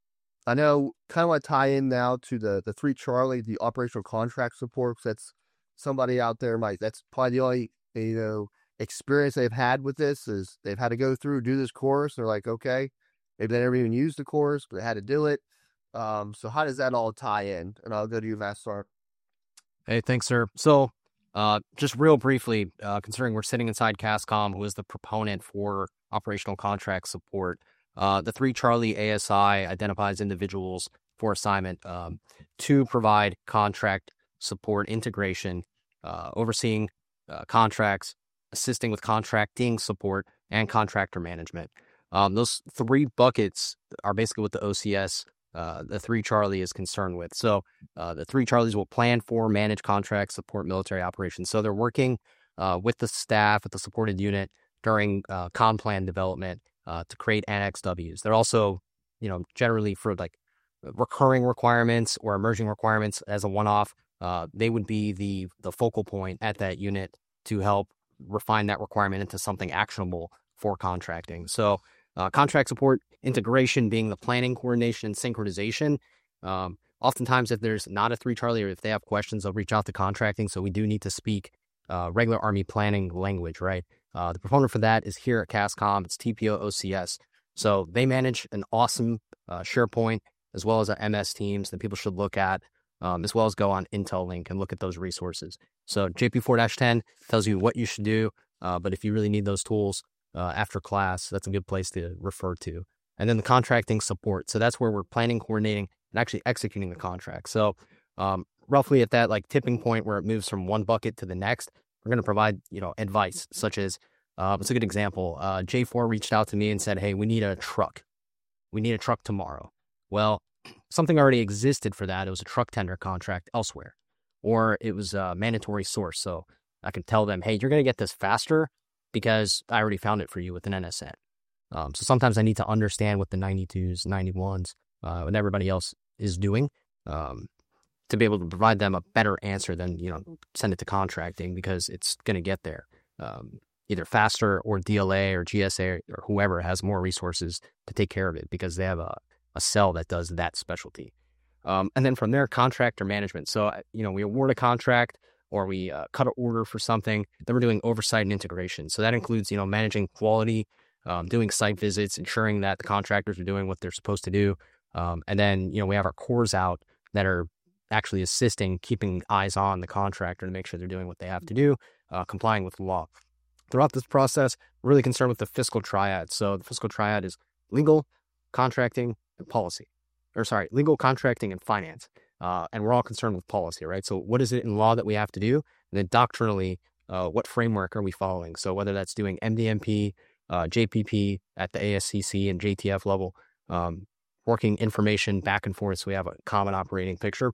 I know, kind of want to tie in now to the the three Charlie, the operational contract support. That's somebody out there might. That's probably the only, you know, experience they've had with this is they've had to go through do this course. They're like, okay, maybe they never even used the course, but they had to do it. Um, so how does that all tie in? And I'll go to you, Master. Hey, thanks, sir. So, uh, just real briefly, uh, considering we're sitting inside CASCOM, who is the proponent for operational contract support, uh, the three Charlie A S I identifies individuals for assignment um, to provide contract support integration, uh, overseeing uh, contracts, assisting with contracting support, and contractor management. Um, those three buckets are basically what the O C S, uh, the three Charlie, is concerned with. So uh, the three Charlies will plan for, manage contracts, support military operations. So they're working uh, with the staff at the supported unit during uh, con plan development uh, to create Annex Ws. They're also, you know, generally for like recurring requirements or emerging requirements as a one-off, uh, they would be the the focal point at that unit to help refine that requirement into something actionable for contracting. So uh, contract support integration being the planning, coordination, and synchronization. Um, oftentimes, if there's not a three Charlie or if they have questions, they'll reach out to contracting. So we do need to speak uh, regular Army planning language, right? Uh, the proponent for that is here at CASCOM. It's T P O O C S. So they manage an awesome uh, SharePoint as well as a M S Teams that people should look at, um, as well as go on Intel Link and look at those resources. So J P four dash ten tells you what you should do, uh, but if you really need those tools uh, after class, that's a good place to refer to. And then the contracting support. So that's where we're planning, coordinating, and actually executing the contract. So um, roughly at that like tipping point where it moves from one bucket to the next, we're going to provide, you know, advice such as, uh, it's a good example. Uh, J four reached out to me and said, hey, we need a truck. We need a truck tomorrow. Well, something already existed for that. It was a truck tender contract elsewhere, or it was a mandatory source. So I can tell them, hey, you're going to get this faster because I already found it for you with an N S N. Um, so sometimes I need to understand what the ninety-twos, ninety-ones, uh, and everybody else is doing. Um, to be able to provide them a better answer than, you know, send it to contracting, because it's going to get there um, either faster, or D L A or G S A or whoever has more resources to take care of it because they have a, a cell that does that specialty. Um, and then from there, contractor management. So, you know, we award a contract or we uh, cut an order for something, then we're doing oversight and integration. So that includes, you know, managing quality, um, doing site visits, ensuring that the contractors are doing what they're supposed to do. Um, and then, you know, we have our cores out that are actually assisting, keeping eyes on the contractor to make sure they're doing what they have to do, uh, complying with the law. Throughout this process, we're really concerned with the fiscal triad. So the fiscal triad is legal, contracting, and policy. Or sorry, legal, contracting, and finance. Uh, and we're all concerned with policy, right? So what is it in law that we have to do? And then doctrinally, uh, what framework are we following? So whether that's doing M D M P, uh, J P P at the A S C C and J T F level, um, working information back and forth so we have a common operating picture,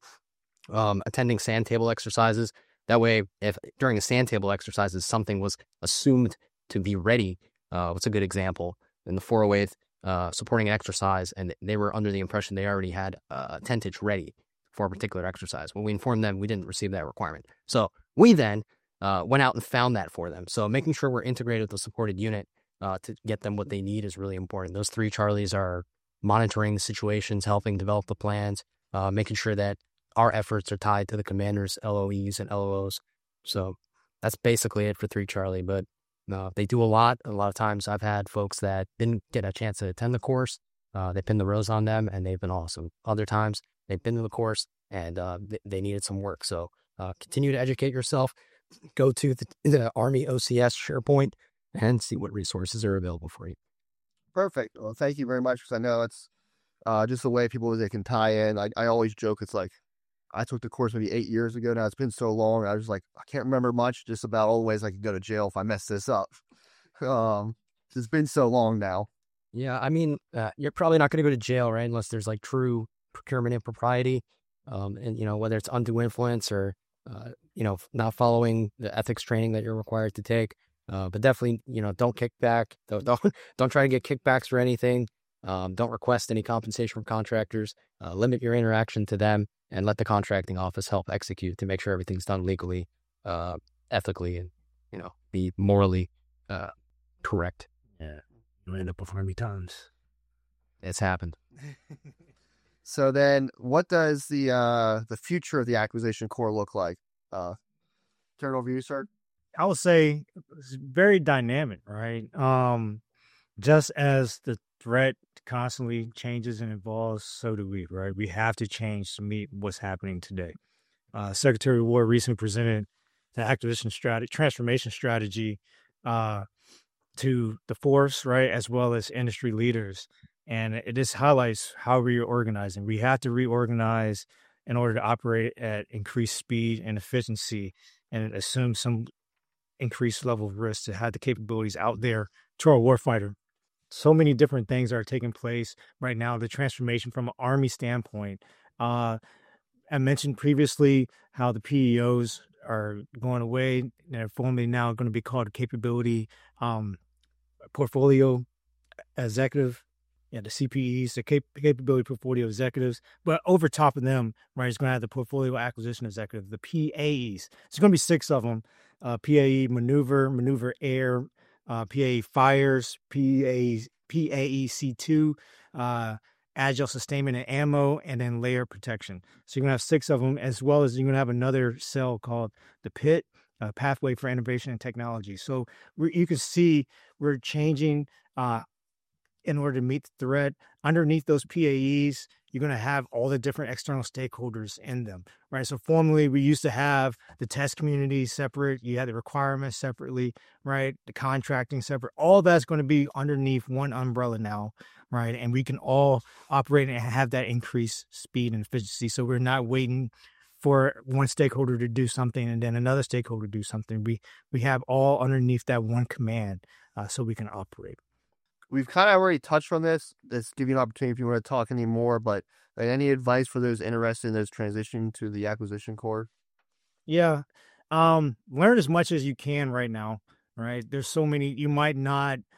um, attending sand table exercises. That way, if during the sand table exercises, something was assumed to be ready, uh, what's a good example? In the four oh eighth, uh, supporting an exercise, and they were under the impression they already had uh, tentage ready for a particular exercise. When we informed them, we didn't receive that requirement. So we then uh, went out and found that for them. So making sure we're integrated with the supported unit uh, to get them what they need is really important. Those three Charlies are monitoring the situations, helping develop the plans, uh, making sure that our efforts are tied to the commander's L O Es and L O Os. So that's basically it for three Charlie. But uh, they do a lot. A lot of times I've had folks that didn't get a chance to attend the course. Uh, they pinned the rose on them, and they've been awesome. Other times they've been to the course, and uh, they, they needed some work. So uh, continue to educate yourself. Go to the, the Army O C S SharePoint and see what resources are available for you. Perfect. Well, thank you very much, because I know it's uh, just the way people they can tie in. I, I always joke, it's like, I took the course maybe eight years ago now. It's been so long. I was like, I can't remember much, just about all the ways I could go to jail if I mess this up. Um, it's been so long now. Yeah, I mean, uh, you're probably not going to go to jail, right? Unless there's like true procurement impropriety, um, and you know, whether it's undue influence or uh, you know, not following the ethics training that you're required to take. Uh, but definitely, you know, don't kick back. Don't don't, don't try to get kickbacks for anything. Um, don't request any compensation from contractors. Uh, limit your interaction to them, and let the contracting office help execute to make sure everything's done legally, uh, ethically, and, you know, be morally uh, correct. Yeah. You end up with Army times. It's happened. So then what does the uh, the future of the acquisition corps look like? Uh, turn it over to you, sir. I would say it's very dynamic, right? Um, just as the threat constantly changes and evolves, so do we, right? We have to change to meet what's happening today. Uh, Secretary of War recently presented the acquisition strategy, transformation strategy uh, to the force, right, as well as industry leaders. And it just highlights how we're organizing. We have to reorganize in order to operate at increased speed and efficiency, and it assumes some increased level of risk to have the capabilities out there to our warfighter. So many different things are taking place right now. The transformation from an Army standpoint. Uh, I mentioned previously how the P E Os are going away. They're formally now going to be called capability um, portfolio executive. Yeah, the C P Es, the cap- capability portfolio executives. But over top of them, right, it's going to have the portfolio acquisition executive, the P A Es. There's going to be six of them. Uh, P A E maneuver, maneuver air, uh, P A E fires, P A E, P A E C two, uh, agile sustainment and ammo, and then layer protection. So you're going to have six of them, as well as you're going to have another cell called the PIT, uh, Pathway for Innovation and Technology. So we're, you can see we're changing uh, in order to meet the threat. Underneath those P A Es, you're going to have all the different external stakeholders in them, right? So formerly, we used to have the test community separate. You had the requirements separately, right? The contracting separate. All that's going to be underneath one umbrella now, right? And we can all operate and have that increased speed and efficiency. So we're not waiting for one stakeholder to do something and then another stakeholder to do something. We we have all underneath that one command, uh, so we can operate. We've kind of already touched on this. Let's give you an opportunity if you want to talk any more, but like, any advice for those interested in those transitioning to the acquisition corps? Yeah. Um, learn as much as you can right now, right? There's so many, you might not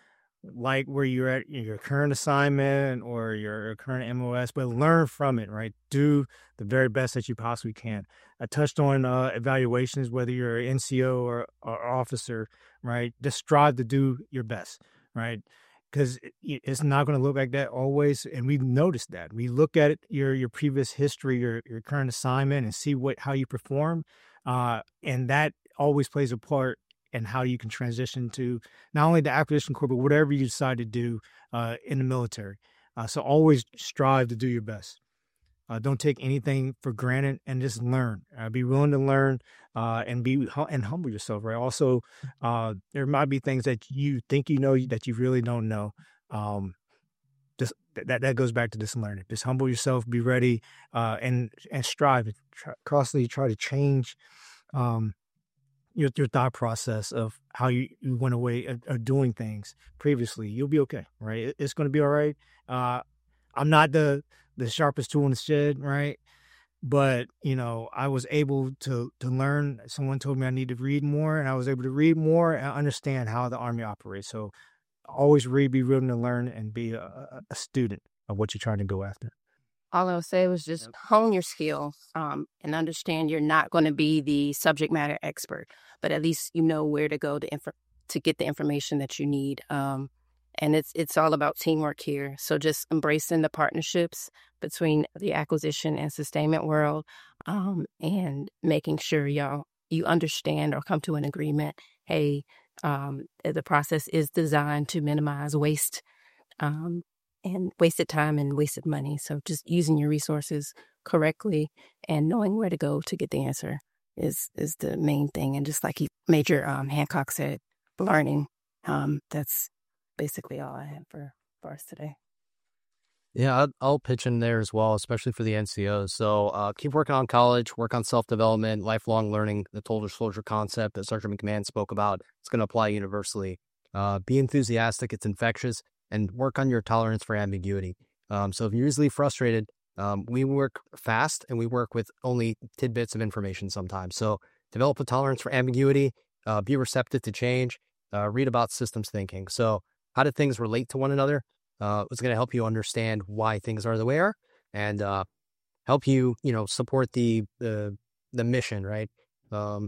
like where you're at your current assignment or your current M O S, but learn from it, right? Do the very best that you possibly can. I touched on uh, evaluations, whether you're an N C O or, or officer, right? Just strive to do your best, right? Because it's not going to look like that always. And we noticed that. We look at it, your your previous history, your your current assignment, and see what how you perform. Uh, and that always plays a part in how you can transition to not only the acquisition corps, but whatever you decide to do uh, in the military. Uh, so always strive to do your best. Uh, don't take anything for granted and just learn. Uh, be willing to learn uh, and be and humble yourself. Right. Also, uh, there might be things that you think you know that you really don't know. Um, just that that goes back to this learning. Just humble yourself. Be ready uh, and and strive. Try, constantly try to change um, your your thought process of how you, you went away of, of doing things previously. You'll be okay. Right. It, it's going to be all right. Uh, I'm not the the sharpest tool in the shed, right? But, you know, I was able to to learn. Someone told me I need to read more, and I was able to read more and understand how the Army operates. So always read, be willing to learn, and be a, a student of what you're trying to go after. All I would say was just hone your skills um, and understand you're not going to be the subject matter expert, but at least you know where to go to inf- to get the information that you need. Um, And it's it's all about teamwork here. So just embracing the partnerships between the acquisition and sustainment world, um, and making sure y'all you understand or come to an agreement. Hey, um, the process is designed to minimize waste, um, and wasted time and wasted money. So just using your resources correctly and knowing where to go to get the answer is is the main thing. And just like he, Major um, Hancock said, learning. Um, that's basically all I have for, for us today. Yeah, I'll, I'll pitch in there as well, especially for the N C Os. So uh, keep working on college, work on self-development, lifelong learning, the total disclosure concept that Sergeant McMahon spoke about. It's going to apply universally. Uh, be enthusiastic, it's infectious, and work on your tolerance for ambiguity. Um, so if you're easily frustrated, um, we work fast and we work with only tidbits of information sometimes. So develop a tolerance for ambiguity, uh, be receptive to change, uh, read about systems thinking. So how do things relate to one another? Uh, it's going to help you understand why things are the way they are, and uh, help you, you know, support the the the mission, right? Um,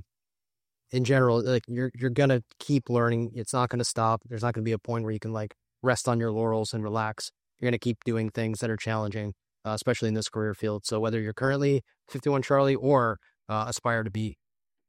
in general, like you're you're gonna keep learning. It's not going to stop. There's not going to be a point where you can like rest on your laurels and relax. You're going to keep doing things that are challenging, uh, especially in this career field. So whether you're currently fifty-one Charlie or uh, aspire to be.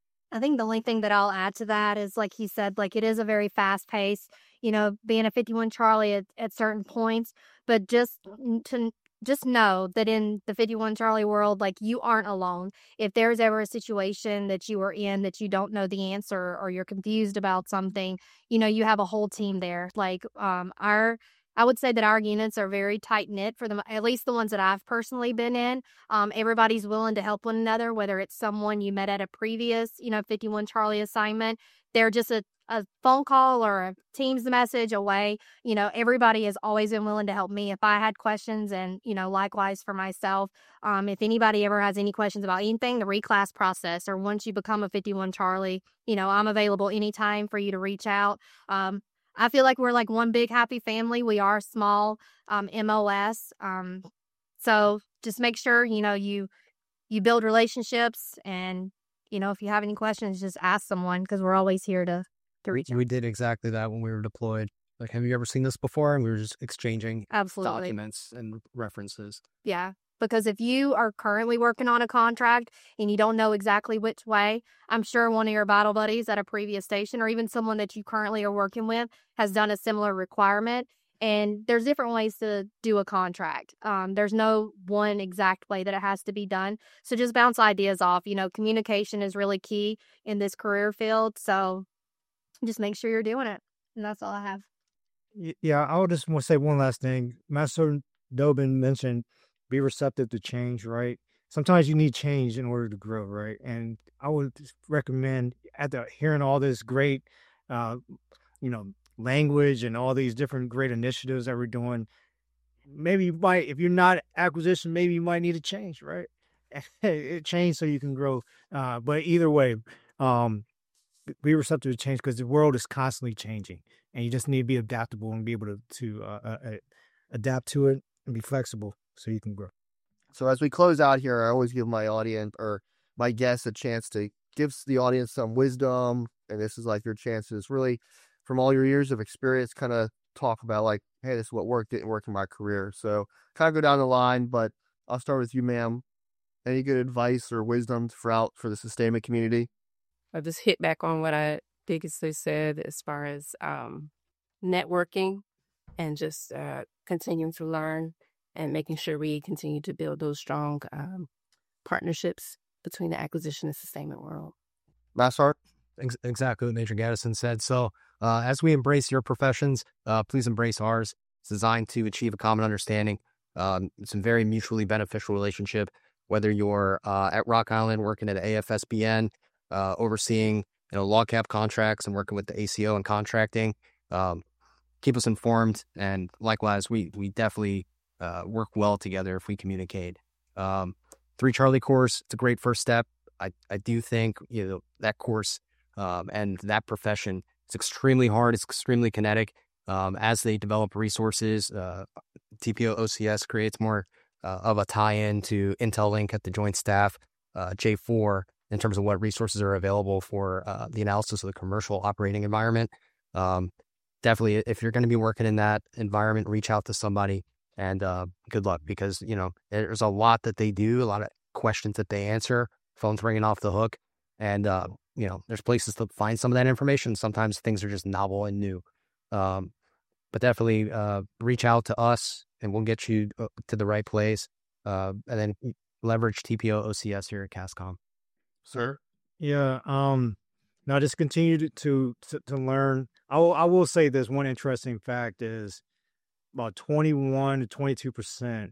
I think the only thing that I'll add to that is, like he said, like it is a very fast pace, you know, being a fifty-one Charlie at, at certain points, but just to just know that in the fifty-one Charlie world, like you aren't alone. If there's ever a situation that you are in that you don't know the answer or you're confused about something, you know, you have a whole team there. Like um, our I would say that our units are very tight knit for the at least the ones that I've personally been in. Um, everybody's willing to help one another, whether it's someone you met at a previous, you know, fifty-one Charlie assignment. They're just a, a phone call or a Teams message away. You know, everybody has always been willing to help me if I had questions, and, you know, likewise for myself. Um, if anybody ever has any questions about anything, the reclass process, or once you become a fifty-one Charlie, you know, I'm available anytime for you to reach out. Um, I feel like we're like one big happy family. We are small um, M O S. Um, so just make sure, you know, you you build relationships, and, you know, if you have any questions, just ask someone, because we're always here to, to reach out. We did exactly that when we were deployed. Like, have you ever seen this before? And we were just exchanging Absolutely. documents and references. Yeah. Because if you are currently working on a contract and you don't know exactly which way, I'm sure one of your battle buddies at a previous station, or even someone that you currently are working with, has done a similar requirement. And there's different ways to do a contract. Um, there's no one exact way that it has to be done. So just bounce ideas off. You know, communication is really key in this career field. So just make sure you're doing it. And that's all I have. Yeah, I would just want to say one last thing. Master Dobin mentioned be receptive to change, right? Sometimes you need change in order to grow, right? And I would just recommend, after hearing all this great, uh, you know, language and all these different great initiatives that we're doing, maybe you might, if you're not acquisition, maybe you might need to change, right? It change so you can grow. Uh, but either way, um, be receptive to change, because the world is constantly changing, and you just need to be adaptable and be able to to uh, uh, uh, adapt to it and be flexible so you can grow. So as we close out here, I always give my audience or my guests a chance to give the audience some wisdom, and this is like your chance to just really, from all your years of experience, kind of talk about like, hey, this is what worked, didn't work in my career. So kind of go down the line, but I'll start with you, ma'am. Any good advice or wisdom for out for the sustainment community? I'll just hit back on what I previously said as far as um, networking and just uh, continuing to learn and making sure we continue to build those strong um, partnerships between the acquisition and sustainment world. Massart? Ex- exactly what Major Gaddison said. So uh, as we embrace your professions, uh, please embrace ours. It's designed to achieve a common understanding. Um, it's a very mutually beneficial relationship, whether you're uh, at Rock Island working at A F S B N, uh, overseeing you know log cap contracts and working with the A C O and contracting. Um, keep us informed, and likewise, we we definitely uh, work well together if we communicate. Um, Three Charlie course, it's a great first step. I, I do think you know that course um, and that profession, it's extremely hard. It's extremely kinetic. Um, as they develop resources, uh, T P O O C S creates more uh, of a tie-in to Intel Link at the Joint Staff, uh, J four, in terms of what resources are available for uh, the analysis of the commercial operating environment. Um, definitely, if you're going to be working in that environment, reach out to somebody and uh, good luck, because, you know, there's a lot that they do, a lot of questions that they answer, phone's ringing off the hook. And, uh, you know, there's places to find some of that information. Sometimes things are just novel and new. Um, but definitely uh, reach out to us and we'll get you to the right place. Uh, and then leverage T P O O C S here at CASCOM. Sir? Yeah. Um, now just continue to, to, to, to learn. I will, I will say this one interesting fact is about twenty-one to twenty-two percent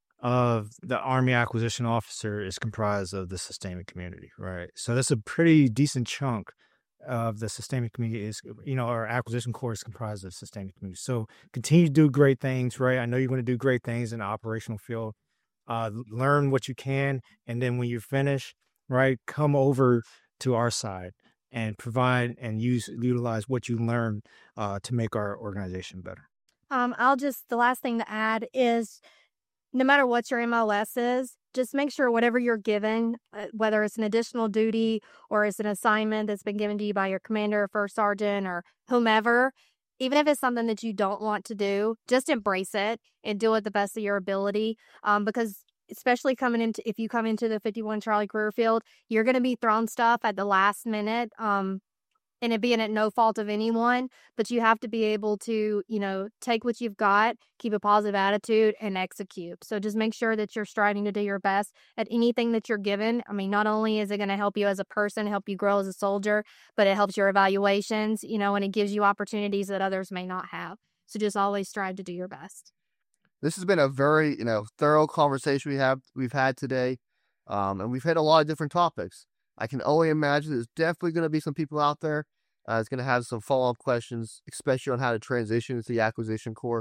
of the Army acquisition officer is comprised of the sustainment community, right? So that's a pretty decent chunk of the sustainment community is, you know, our acquisition corps is comprised of sustainment community. So continue to do great things, right? I know you're going to do great things in the operational field. Uh, learn what you can. And then when you finish, right, come over to our side and provide and use, utilize what you learn uh, to make our organization better. Um, I'll just, the last thing to add is no matter what your M O S is, just make sure whatever you're given, uh, whether it's an additional duty or it's an assignment that's been given to you by your commander or first sergeant or whomever, even if it's something that you don't want to do, just embrace it and do it the best of your ability. Um, because especially coming into, if you come into the fifty-one Charlie career field, you're going to be thrown stuff at the last minute. Um, and it being at no fault of anyone, but you have to be able to, you know, take what you've got, keep a positive attitude, and execute. So just make sure that you're striving to do your best at anything that you're given. I mean, not only is it going to help you as a person, help you grow as a soldier, but it helps your evaluations, you know, and it gives you opportunities that others may not have. So just always strive to do your best. This has been a very, you know, thorough conversation we have we've had today, um, and we've hit a lot of different topics. I can only imagine there's definitely going to be some people out there uh, that's going to have some follow-up questions, especially on how to transition to the acquisition corps.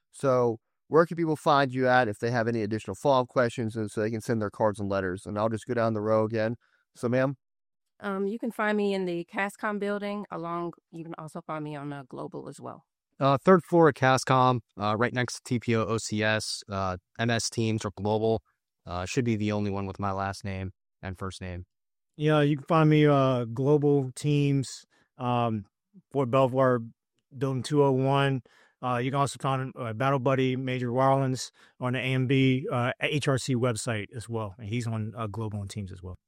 So where can people find you at if they have any additional follow-up questions, and so they can send their cards and letters? And I'll just go down the row again. So, ma'am? Um, you can find me in the CASCOM building, along, you can also find me on uh, Global as well. Uh, third floor at CASCOM, uh, right next to T P O O C S, uh, M S Teams or Global. Uh, should be the only one with my last name and first name. Yeah, you can find me uh Global Teams, um, Fort Belvoir, Building two oh one. Uh, you can also find uh, Battle Buddy Major Warlands on the A M B uh, H R C website as well, and he's on uh, Global and Teams as well.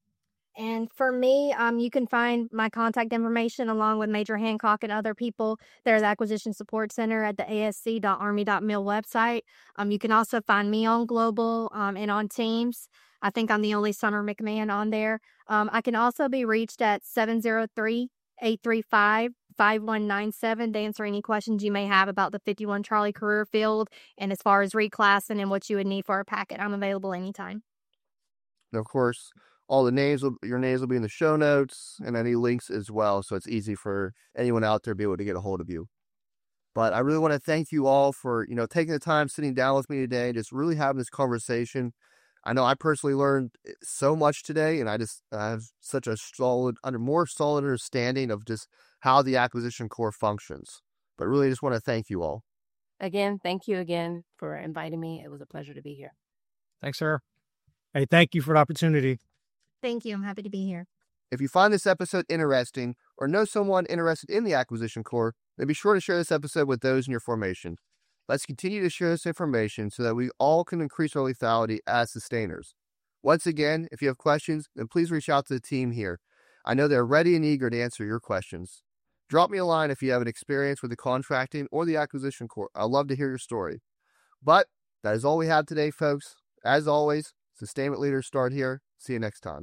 And for me, um, you can find my contact information along with Major Hancock and other people. There's Acquisition Support Center at the A S C dot army dot mil website. Um, you can also find me on Global um, and on Teams. I think I'm the only Summer McMahon on there. Um, I can also be reached at seven oh three, eight three five, five one nine seven to answer any questions you may have about the fifty-one Charlie career field. And as far as reclassing and what you would need for a packet, I'm available anytime. And of course, all the names, will, your names will be in the show notes and any links as well. So it's easy for anyone out there to be able to get a hold of you. But I really want to thank you all for, you know, taking the time, sitting down with me today, just really having this conversation. I know I personally learned so much today, and I just I have such a solid, under more solid understanding of just how the acquisition corps functions. but really just want to thank you all. Again, thank you again for inviting me. It was a pleasure to be here. Thanks, sir. Hey, thank you for the opportunity. Thank you. I'm happy to be here. If you find this episode interesting or know someone interested in the Acquisition Corps, then be sure to share this episode with those in your formation. Let's continue to share this information so that we all can increase our lethality as sustainers. Once again, if you have questions, then please reach out to the team here. I know they're ready and eager to answer your questions. Drop me a line if you have an experience with the contracting or the Acquisition Corps. I'd love to hear your story. But that is all we have today, folks. As always, sustainment leaders start here. See you next time.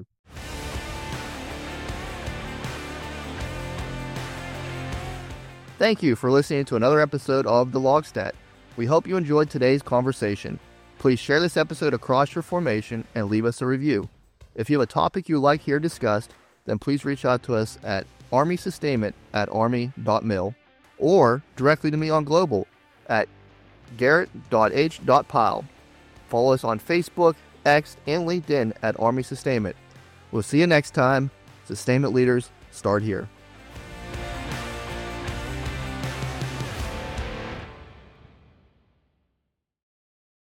Thank you for listening to another episode of The Logstat. We hope you enjoyed today's conversation. Please share this episode across your formation and leave us a review. If you have a topic you'd like here discussed, then please reach out to us at army sustainment at army dot mil or directly to me on Global at garrett dot h dot pyle. Follow us on Facebook, X, and LinkedIn at Army Sustainment. We'll see you next time. Sustainment leaders, start here.